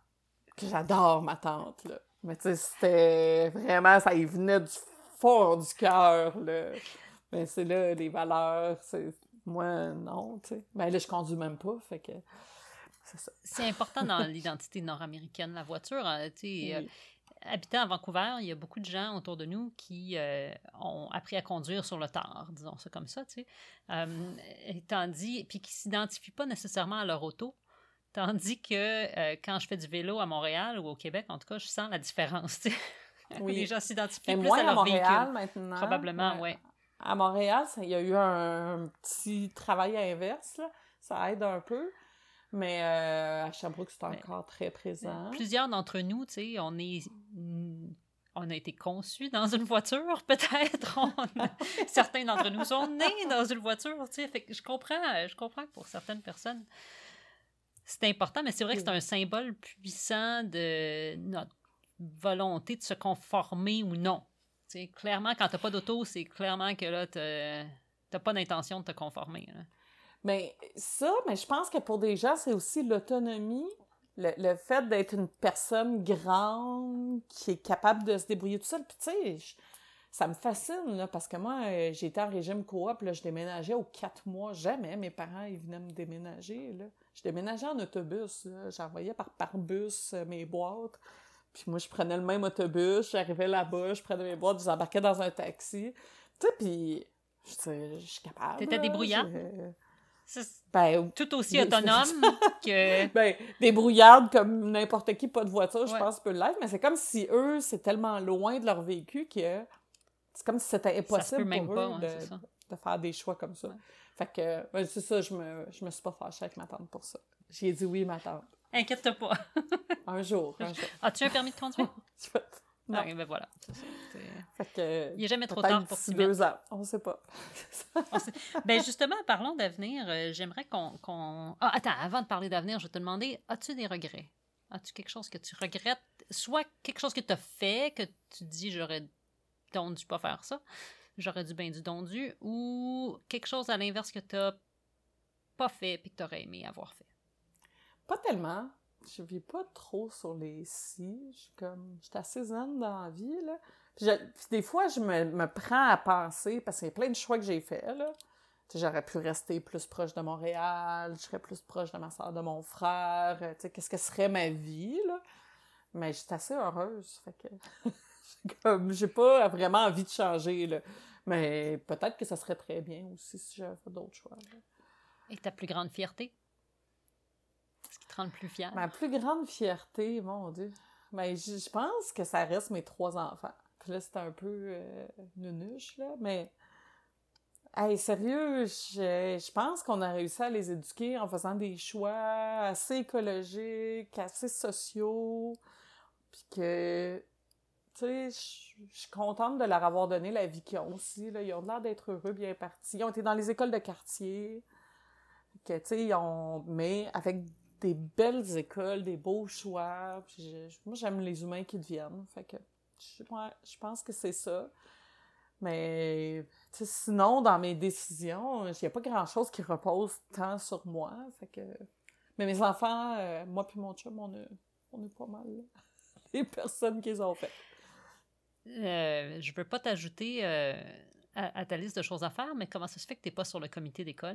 Que j'adore ma tante, là. Mais tu sais, c'était vraiment, ça y venait du fond du cœur, là. Mais c'est là, les valeurs, c'est... Moi, non, tu sais. Ben là, je conduis même pas, fait que... C'est ça. C'est important dans l'identité nord-américaine, la voiture, hein, tu sais... Oui. Habitant à Vancouver, il y a beaucoup de gens autour de nous qui euh, ont appris à conduire sur le tard, disons ça comme ça, tu sais. Euh, tandis, puis qui ne s'identifient pas nécessairement à leur auto. Tandis que euh, quand je fais du vélo à Montréal ou au Québec, en tout cas, je sens la différence, tu sais. Oui. Les gens s'identifient plus à leur à Montréal, véhicule. Maintenant, probablement, oui. Ouais. À Montréal, il y a eu un, un petit travail inverse, là. Ça aide un peu. Mais euh, à Sherbrooke, c'est encore mais, très présent. Plusieurs d'entre nous, tu sais, on est... On a été conçus dans une voiture, peut-être. On a, certains d'entre nous sont nés dans une voiture, tu sais. Fait que je comprends, je comprends que pour certaines personnes, c'est important, mais c'est vrai que c'est un symbole puissant de notre volonté de se conformer ou non. Tu sais, clairement, quand t'as pas d'auto, c'est clairement que là, t'as, t'as pas d'intention de te conformer, là. Mais ça, mais je pense que pour des gens, c'est aussi l'autonomie, le, le fait d'être une personne grande qui est capable de se débrouiller tout seul. Puis tu sais, je, ça me fascine, là, parce que moi, j'ai été en régime coop, là, je déménageais aux quatre mois. Jamais mes parents, ils venaient me déménager, là. Je déménageais en autobus, là. J'envoyais par, par bus euh, mes boîtes. Puis moi, je prenais le même autobus, j'arrivais là-bas, je prenais mes boîtes, je embarquais dans un taxi. Tu sais, puis je suis capable. T'étais débrouillard? C'est ben, tout aussi autonome que... Ben, débrouillarde comme n'importe qui, pas de voiture, je ouais. pense, peut l'être, mais c'est comme si eux, c'est tellement loin de leur vécu que c'est comme si c'était impossible pour eux pas, de, ouais, de faire des choix comme ça. Ouais. Fait que, ben, c'est ça, je me, je me suis pas fâchée avec ma tante pour ça. J'ai dit oui, ma tante. Inquiète-toi pas. un jour, un jour. As-tu un permis de conduire? Non. Ok, ben voilà. C'est ça. C'est... Fait que, il n'est jamais trop peut-être tard pour d'ici s'y deux mettre. ans. On sait pas. On sait... Ben justement, parlons d'avenir. euh, j'aimerais qu'on... qu'on... Ah, attends, avant de parler d'avenir, je vais te demander, as-tu des regrets? As-tu quelque chose que tu regrettes? Soit quelque chose que tu as fait, que tu dis, j'aurais donc dû pas faire ça, j'aurais dû bien du don dû, ou quelque chose à l'inverse que tu n'as pas fait et que tu aurais aimé avoir fait? Pas tellement. Je vis pas trop sur les si. Je suis comme... Je suis assez zen dans la vie, là. Puis, je... Puis des fois, je me, me prends à penser, parce qu'il y a plein de choix que j'ai faits, là. Tu sais, j'aurais pu rester plus proche de Montréal, je serais plus proche de ma soeur, de mon frère. Tu sais, qu'est-ce que serait ma vie, là? Mais je suis assez heureuse, fait que... comme, j'ai pas vraiment envie de changer, là. Mais peut-être que ça serait très bien aussi si j'avais fait d'autres choix, là. Et ta plus grande fierté? Ce qui te rend le plus fier? Ma plus grande fierté, mon Dieu, ben, je, je pense que ça reste mes trois enfants. Puis là, c'est un peu euh, nunuche, là, mais... Hey, sérieux, je, je pense qu'on a réussi à les éduquer en faisant des choix assez écologiques, assez sociaux, puis que, tu sais, je, je suis contente de leur avoir donné la vie qu'ils ont aussi, là. Ils ont l'air d'être heureux, bien partis. Ils ont été dans les écoles de quartier, que, tu sais, ils ont... Mais avec des belles écoles, des beaux choix, puis je, moi, j'aime les humains qui deviennent, fait que, je, ouais, je pense que c'est ça. Mais tu sais, sinon, dans mes décisions, il n'y a pas grand-chose qui repose tant sur moi. Fait que... Mais mes enfants, euh, moi puis mon chum, on, a, on est pas mal là. Les personnes qui les ont faites. Euh, je veux pas t'ajouter euh, à, à ta liste de choses à faire, mais comment ça se fait que tu n'es pas sur le comité d'école?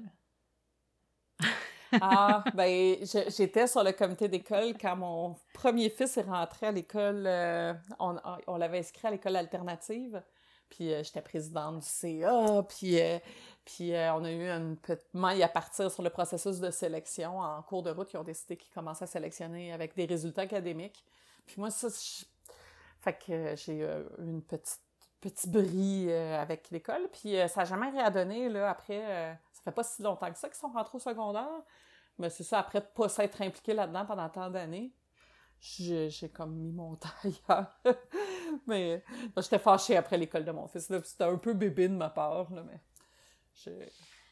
Ah, ben, je, j'étais sur le comité d'école quand mon premier fils est rentré à l'école. Euh, on, on l'avait inscrit à l'école alternative. Puis euh, j'étais présidente du C A, puis, euh, puis euh, on a eu une petite maille à partir sur le processus de sélection. En cours de route, ils ont décidé qu'ils commençaient à sélectionner avec des résultats académiques. Puis moi, ça, je... fait que j'ai eu euh, une petite petit bris euh, avec l'école, puis euh, ça n'a jamais rien donné, là, après, euh, ça fait pas si longtemps que ça qu'ils sont rentrés au secondaire, mais c'est ça, après de pas s'être impliqué là-dedans pendant tant d'années, j'ai, j'ai comme mis mon temps ailleurs. Mais là, j'étais fâchée après l'école de mon fils, là, c'était un peu bébé de ma part, là, mais j'ai,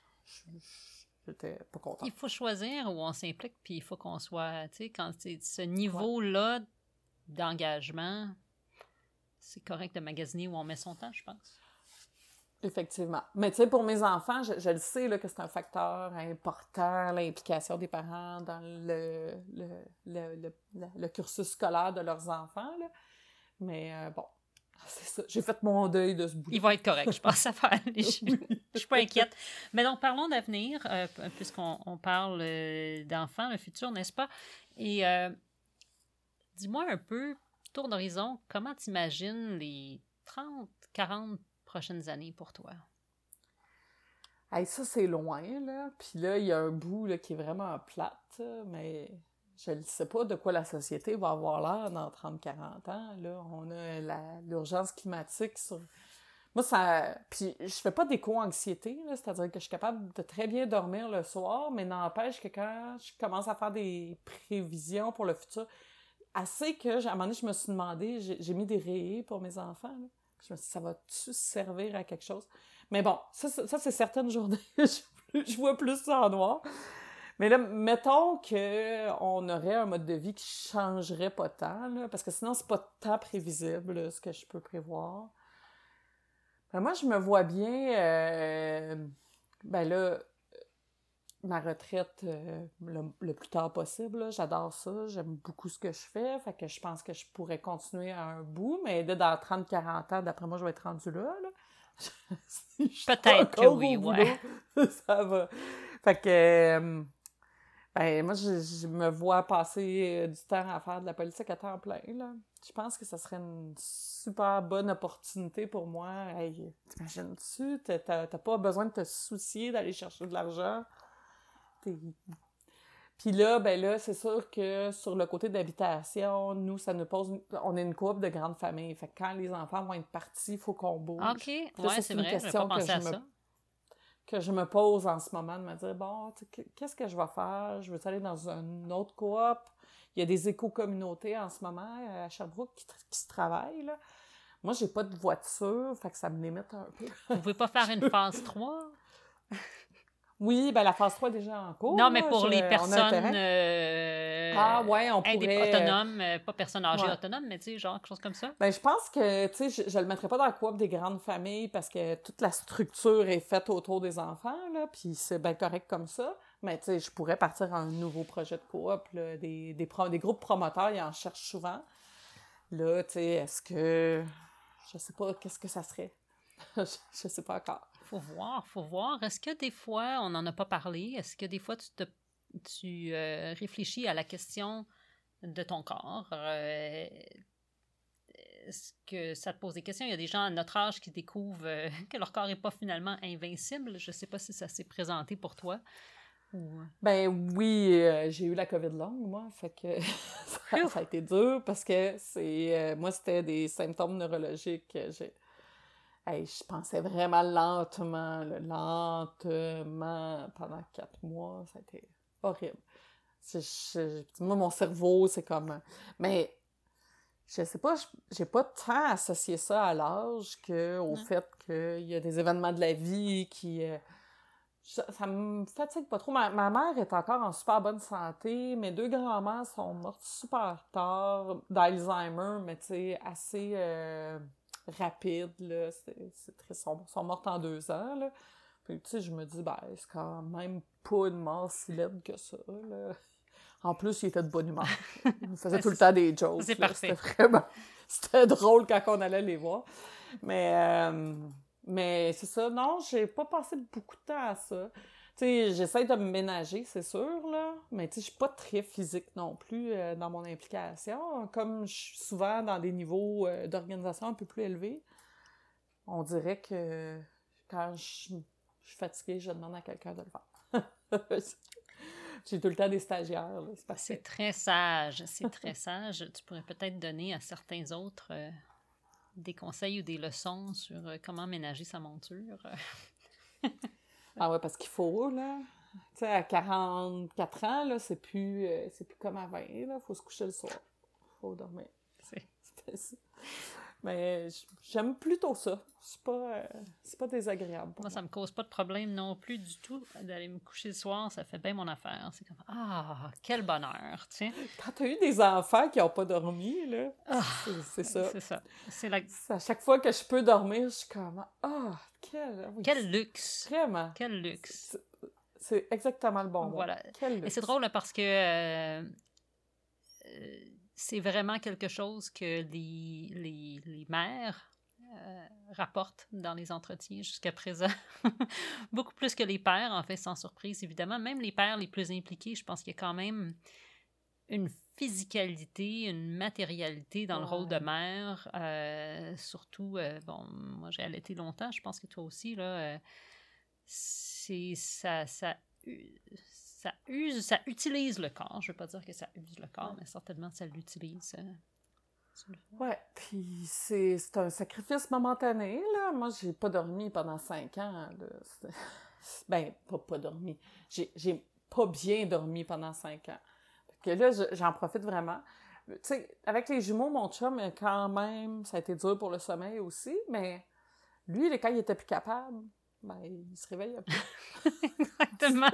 j'étais pas contente. Il faut choisir où on s'implique, puis il faut qu'on soit, tu sais, quand c'est ce niveau-là ouais. d'engagement, c'est correct de magasiner où on met son temps, je pense. Effectivement. Mais tu sais, pour mes enfants, je, je le sais là, que c'est un facteur important, l'implication des parents dans le, le, le, le, le, le cursus scolaire de leurs enfants. Là. Mais euh, bon, c'est ça. J'ai fait mon deuil de ce bout. Ils vont être corrects, je pense, ça va aller. Je, oui. je suis pas inquiète. Mais donc, parlons d'avenir, euh, puisqu'on on parle euh, d'enfants, le futur, n'est-ce pas? Et euh, dis-moi un peu, tour d'horizon, comment tu imagines les trente, quarante prochaines années pour toi? Hey, ça, c'est loin, là. Puis là, il y a un bout là, qui est vraiment plate, mais je ne sais pas de quoi la société va avoir l'air dans trente à quarante ans. Là, on a la, l'urgence climatique sur... Moi, ça... Puis je fais pas d'éco-anxiété, là, c'est-à-dire que je suis capable de très bien dormir le soir, mais n'empêche que quand je commence à faire des prévisions pour le futur, assez que, à un moment donné, je me suis demandé, j'ai, j'ai mis des rayés pour mes enfants, là. Je me suis dit, ça va-tu servir à quelque chose? Mais bon, ça, ça, ça c'est certaines journées, je, je vois plus ça en noir. Mais là, mettons qu'on aurait un mode de vie qui changerait pas tant, là, parce que sinon, c'est pas tant prévisible, là, ce que je peux prévoir. Ben, moi, je me vois bien, euh, ben là, ma retraite euh, le, le plus tard possible, là. J'adore ça, j'aime beaucoup ce que je fais, fait que je pense que je pourrais continuer à un bout, mais là, dans trente à quarante ans, d'après moi, je vais être rendue là, là. Si peut-être que oui, boulot, ouais. Ça va. Fait que, euh, ben, moi, je, je me vois passer du temps à faire de la politique à temps plein, là. Je pense que ça serait une super bonne opportunité pour moi. Hey, t'imagines-tu? T'as, t'as, t'as pas besoin de te soucier d'aller chercher de l'argent. T'es... Puis là, ben là, c'est sûr que sur le côté d'habitation, nous, ça nous pose... On est une couple de grandes familles. Fait que quand les enfants vont être partis, il faut qu'on bouge. OK, là, ouais, ça, c'est, c'est une vrai, question j'ai pas pensé que à je me... ça. que je me pose en ce moment, de me dire, bon, qu'est-ce que je vais faire? Je veux aller dans une autre coop Il y a des éco-communautés en ce moment à Sherbrooke qui, qui se travaillent, là. Moi, j'ai pas de voiture, fait que ça me limite un peu. Vous pouvez pas faire une phase trois? Oui, ben la phase trois est déjà en cours. Non, mais là, pour je, les personnes euh, ah, ouais, on indép- pourrait... autonomes, euh, pas personnes âgées ouais. autonomes, mais tu sais, genre quelque chose comme ça. Ben, je pense que, tu sais, je, je le mettrais pas dans la coop des grandes familles parce que toute la structure est faite autour des enfants, là, puis c'est bien correct comme ça. Mais, tu sais, je pourrais partir en un nouveau projet de coop, là, des, des, pro- des groupes promoteurs, ils en cherchent souvent. Là, tu sais, est-ce que... Je sais pas, qu'est-ce que ça serait? je, je sais pas encore. Faut voir, faut voir. Est-ce que des fois, on n'en a pas parlé, est-ce que des fois tu te tu euh, réfléchis à la question de ton corps? Euh, est-ce que ça te pose des questions? Il y a des gens à notre âge qui découvrent euh, que leur corps n'est pas finalement invincible. Je ne sais pas si ça s'est présenté pour toi. Ou... Ben oui, euh, j'ai eu la COVID longue, moi, fait que ça, ça a été dur parce que c'est euh, moi, c'était des symptômes neurologiques. J'ai... Hey, je pensais vraiment lentement, là, lentement, pendant quatre mois, ça a été horrible. Je, je, moi, mon cerveau, c'est comme... Mais, je sais pas, j'ai pas tant associé ça à l'âge qu'au Non. fait qu'il y a des événements de la vie qui... Euh, ça, ça me fatigue pas trop. Ma, ma mère est encore en super bonne santé. Mes deux grands-mères sont mortes super tard, d'Alzheimer, mais tu sais, assez... Euh, rapide, là, c'est, c'est très sombre. Ils sont mortes en deux ans, là. Puis, tu sais, je me dis, ben, c'est quand même pas une mort si laide que ça, là. En plus, il était de bonne humeur. Il nous faisait tout le temps des jokes. C'est là. parfait. C'était vraiment... C'était drôle quand on allait les voir. Mais, euh, mais c'est ça. Non, j'ai pas passé beaucoup de temps à ça. Tu sais, j'essaie de me ménager, c'est sûr, là, mais tu sais, je suis pas très physique non plus euh, dans mon implication. Comme je suis souvent dans des niveaux euh, d'organisation un peu plus élevés, on dirait que quand je, je suis fatiguée, je demande à quelqu'un de le faire. J'ai tout le temps des stagiaires, là, c'est parfait. C'est très sage, c'est très sage. Tu pourrais peut-être donner à certains autres euh, des conseils ou des leçons sur euh, comment ménager sa monture. Ah ouais, parce qu'il faut, là. Tu sais, à quarante-quatre ans, là, c'est plus, euh, c'est plus comme à vingt, là. Faut se coucher le soir. Faut dormir. C'est... C'est ça. Mais j'aime plutôt ça. C'est pas, euh, c'est pas désagréable. Moi, ça me cause pas de problème non plus du tout d'aller me coucher le soir. Ça fait bien mon affaire. C'est comme, ah, quel bonheur, tu sais. Quand t'as eu des enfants qui ont pas dormi, là, ah, c'est, c'est ça. C'est ça. C'est la... À chaque fois que je peux dormir, je suis comme, ah, quel... Quel luxe. Vraiment. Quel luxe. C'est, c'est exactement le bon mot. Voilà. Quel luxe. Et c'est drôle parce que euh, euh, c'est vraiment quelque chose que les, les, les mères euh, rapportent dans les entretiens jusqu'à présent. Beaucoup plus que les pères, en fait, sans surprise, évidemment. Même les pères les plus impliqués, je pense qu'il y a quand même une physicalité, une matérialité dans ouais. le rôle de mère. Euh, surtout, euh, bon, moi, j'ai allaité longtemps, je pense que toi aussi, là, euh, c'est ça... ça Ça use, ça utilise le corps. Je ne veux pas dire que ça use le corps, ouais. mais certainement ça l'utilise. Euh, ouais, puis c'est, c'est un sacrifice momentané, là. Moi, j'ai pas dormi pendant cinq ans, là. C'est... Ben, pas pas dormi. J'ai, j'ai pas bien dormi pendant cinq ans. Fait que là, je, j'en profite vraiment. Tu sais, avec les jumeaux, mon chum, quand même, ça a été dur pour le sommeil aussi, mais lui, quand il était plus capable, ben, il se réveille un peu. Exactement.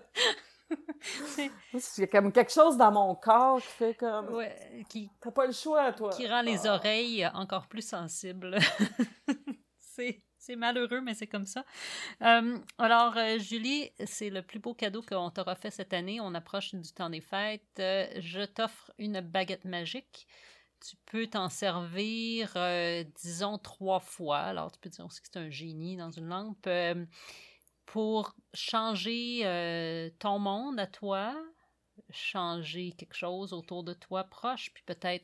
C'est... Il y a comme quelque chose dans mon corps qui fait comme... Ouais, qui... T'as pas le choix, toi. Qui rend les ah. oreilles encore plus sensibles. c'est... c'est malheureux, mais c'est comme ça. Euh, alors, euh, Julie, c'est le plus beau cadeau qu'on t'aura fait cette année. On approche du temps des fêtes. Euh, je t'offre une baguette magique. Tu peux t'en servir, euh, disons, trois fois. Alors, tu peux dire aussi que c'est un génie dans une lampe. Euh, pour changer euh, ton monde à toi, changer quelque chose autour de toi proche, puis peut-être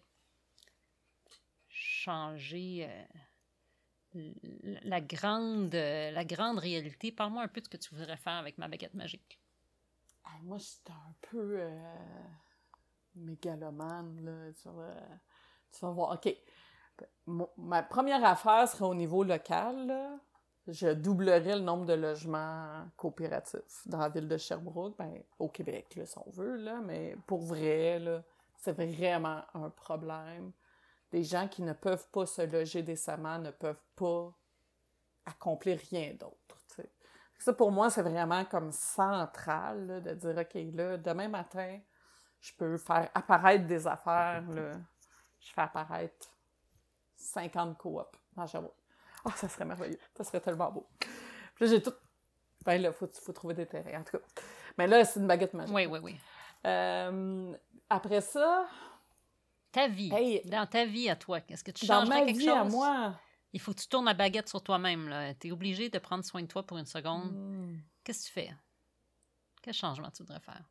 changer euh, la, grande, la grande réalité. Parle-moi un peu de ce que tu voudrais faire avec ma baguette magique. Ah, moi, j'étais un peu euh, mégalomane, là, sur le... Tu vas voir, OK. Mon, ma première affaire serait au niveau local, là. Je doublerais le nombre de logements coopératifs dans la ville de Sherbrooke, ben, au Québec, là, si on veut, là, mais pour vrai, là, c'est vraiment un problème. Des gens qui ne peuvent pas se loger décemment ne peuvent pas accomplir rien d'autre, tu sais. Ça, pour moi, c'est vraiment comme central, là, de dire, OK, là, demain matin, je peux faire apparaître des affaires, là. Je fais apparaître cinquante coops dans Sherbrooke. Ah, oh, ça serait merveilleux. Ça serait tellement beau. Puis là, j'ai tout... Ben là, il faut, faut trouver des terrains, en tout cas. Mais là, c'est une baguette magique. Oui, oui, oui. Euh, après ça... Ta vie. Hey, dans ta vie à toi, est-ce que tu changerais quelque chose? Dans ma vie à moi... Il faut que tu tournes la baguette sur toi-même, là. T'es obligé de prendre soin de toi pour une seconde. Mm. Qu'est-ce que tu fais? Quel changement tu voudrais faire?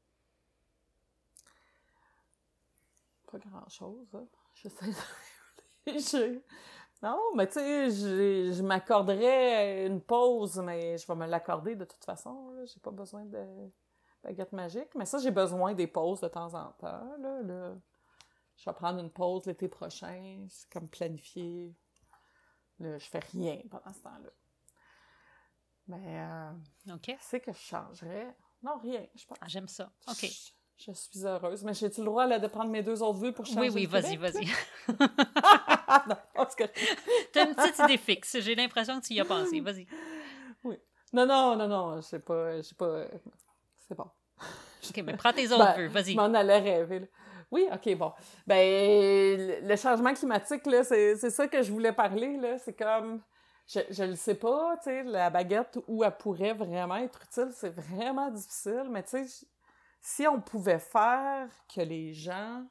Pas grand-chose, hein. J'essaie de réfléchir. Non, mais tu sais, je, je m'accorderais une pause, mais je vais me l'accorder de toute façon, là. J'ai pas besoin de baguette magique. Mais ça, j'ai besoin des pauses de temps en temps, là. là. Je vais prendre une pause l'été prochain. C'est comme planifié. Là, je fais rien pendant ce temps-là. Mais, euh, OK. c'est que je changerais. Non, rien, je pense. Ah, j'aime ça. OK. Je, je suis heureuse. Mais j'ai-tu le droit, là, de prendre mes deux autres vues pour changer? Oui, oui, vas-y, Québec, vas-y. Non, parce que... T'as une petite idée fixe. J'ai l'impression que tu y as pensé. Vas-y. Oui. Non, non, non, non. Je sais pas. Je sais pas. C'est bon. OK, mais prends tes autres ben, vues. Vas-y. Je m'en allais rêver, là. Oui, OK, bon. Ben, le changement climatique, là, c'est, c'est ça que je voulais parler, là. C'est comme, je, je le sais pas, tu sais, la baguette, où elle pourrait vraiment être utile, c'est vraiment difficile, mais tu sais, si on pouvait faire que les gens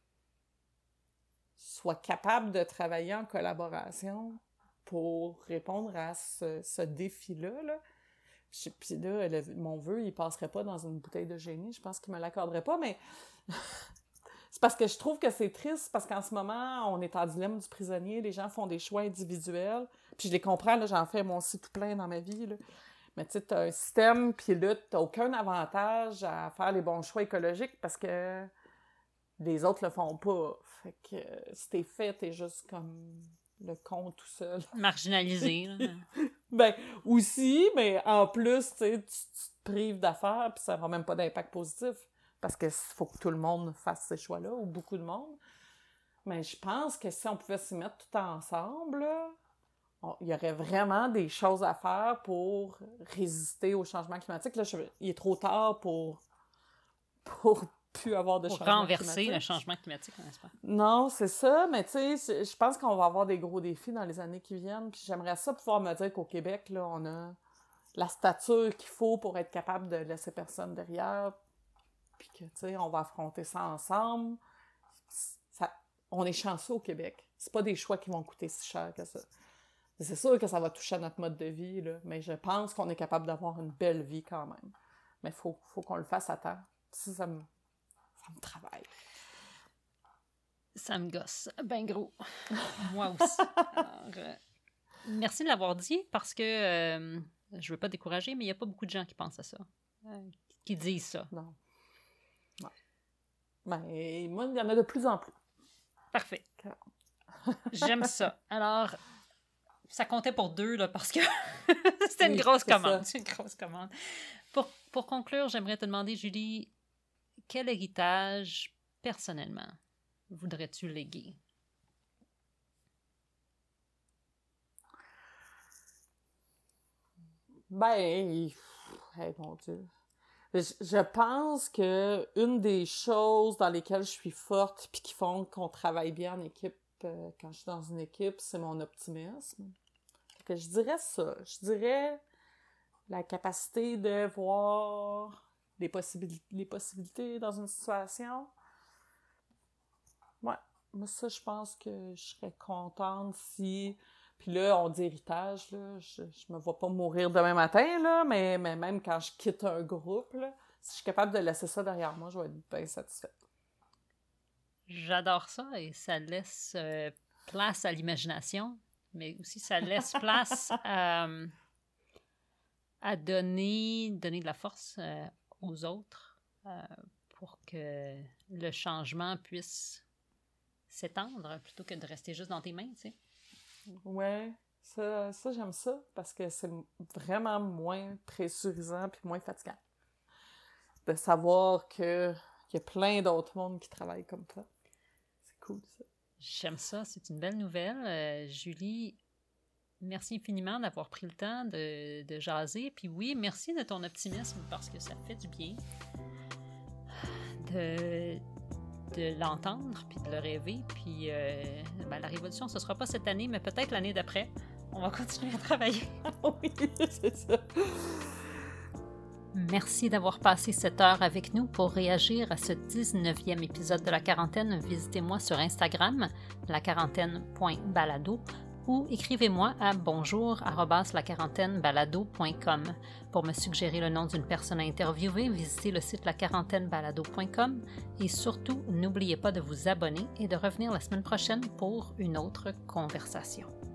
soient capables de travailler en collaboration pour répondre à ce, ce défi-là, là, puis là, le, mon vœu, il passerait pas dans une bouteille de génie, je pense qu'il me l'accorderait pas, mais... C'est parce que je trouve que c'est triste, parce qu'en ce moment, on est en dilemme du prisonnier, les gens font des choix individuels, puis je les comprends, là, j'en fais moi aussi tout plein dans ma vie, là. Mais tu sais, t'as un système, puis là, t'as aucun avantage à faire les bons choix écologiques, parce que les autres le font pas. Fait que euh, si t'es fait, t'es juste comme le con tout seul. Marginalisé, là. Ben, aussi, mais en plus, tu sais, tu te prives d'affaires, puis ça n'aura même pas d'impact positif. Parce qu'il faut que tout le monde fasse ces choix-là, ou beaucoup de monde. Mais je pense que si on pouvait s'y mettre tout ensemble, il y aurait vraiment des choses à faire pour résister au changement climatique. Là, je, il est trop tard pour, pour plus avoir de pour changement renverser climatique. le changement climatique, n'est-ce pas? Non, c'est ça, mais tu sais, je pense qu'on va avoir des gros défis dans les années qui viennent, puis j'aimerais ça pouvoir me dire qu'au Québec, là, on a la stature qu'il faut pour être capable de laisser personne derrière, puis que, tu sais, on va affronter ça ensemble. Ça, on est chanceux au Québec. C'est pas des choix qui vont coûter si cher que ça. C'est sûr que ça va toucher à notre mode de vie, là, mais je pense qu'on est capable d'avoir une belle vie quand même. Mais il faut, faut qu'on le fasse à temps. Ça, ça me, ça me travaille. Ça me gosse. Ben gros. Moi aussi. Alors, euh, merci de l'avoir dit, parce que euh, je veux pas décourager, mais il y a pas beaucoup de gens qui pensent à ça. Euh, qui disent ça. Non. Ben, moi, il y en a de plus en plus. Parfait. J'aime ça. Alors, ça comptait pour deux, là, parce que c'était oui, une grosse c'est commande. C'est une grosse commande. Pour, pour conclure, j'aimerais te demander, Julie, quel héritage, personnellement, voudrais-tu léguer? Ben, hey, mon Dieu. Je, je pense que une des choses dans lesquelles je suis forte puis qui font qu'on travaille bien en équipe euh, quand je suis dans une équipe, c'est mon optimisme. Fait que je dirais ça. Je dirais la capacité de voir les, possibili- les possibilités dans une situation. Ouais. Moi, ça, je pense que je serais contente si... Puis là, on dit héritage, là, je, je me vois pas mourir demain matin, là, mais, mais même quand je quitte un groupe, là, si je suis capable de laisser ça derrière moi, je vais être bien satisfaite. J'adore ça, et ça laisse euh, place à l'imagination, mais aussi ça laisse place à, à donner, donner de la force euh, aux autres euh, pour que le changement puisse s'étendre plutôt que de rester juste dans tes mains, tu sais. Ouais, ça, ça j'aime ça parce que c'est vraiment moins pressurisant puis moins fatigant. De savoir que qu'il y a plein d'autres mondes qui travaillent comme toi. C'est cool, ça. J'aime ça, c'est une belle nouvelle. Euh, Julie, merci infiniment d'avoir pris le temps de, de jaser. Puis oui, merci de ton optimisme parce que ça fait du bien de, de l'entendre puis de le rêver. Puis euh, ben, la révolution, ce ne sera pas cette année, mais peut-être l'année d'après. On va continuer à travailler. Oui, c'est ça. Merci d'avoir passé cette heure avec nous. Pour réagir à ce dix-neuvième épisode de La Quarantaine, visitez-moi sur Instagram, la quarantaine point balado, ou écrivez-moi à bonjour arobase la quarantaine balado point com. Pour me suggérer le nom d'une personne à interviewer, visitez le site la quarantaine balado point com et surtout, n'oubliez pas de vous abonner et de revenir la semaine prochaine pour une autre conversation.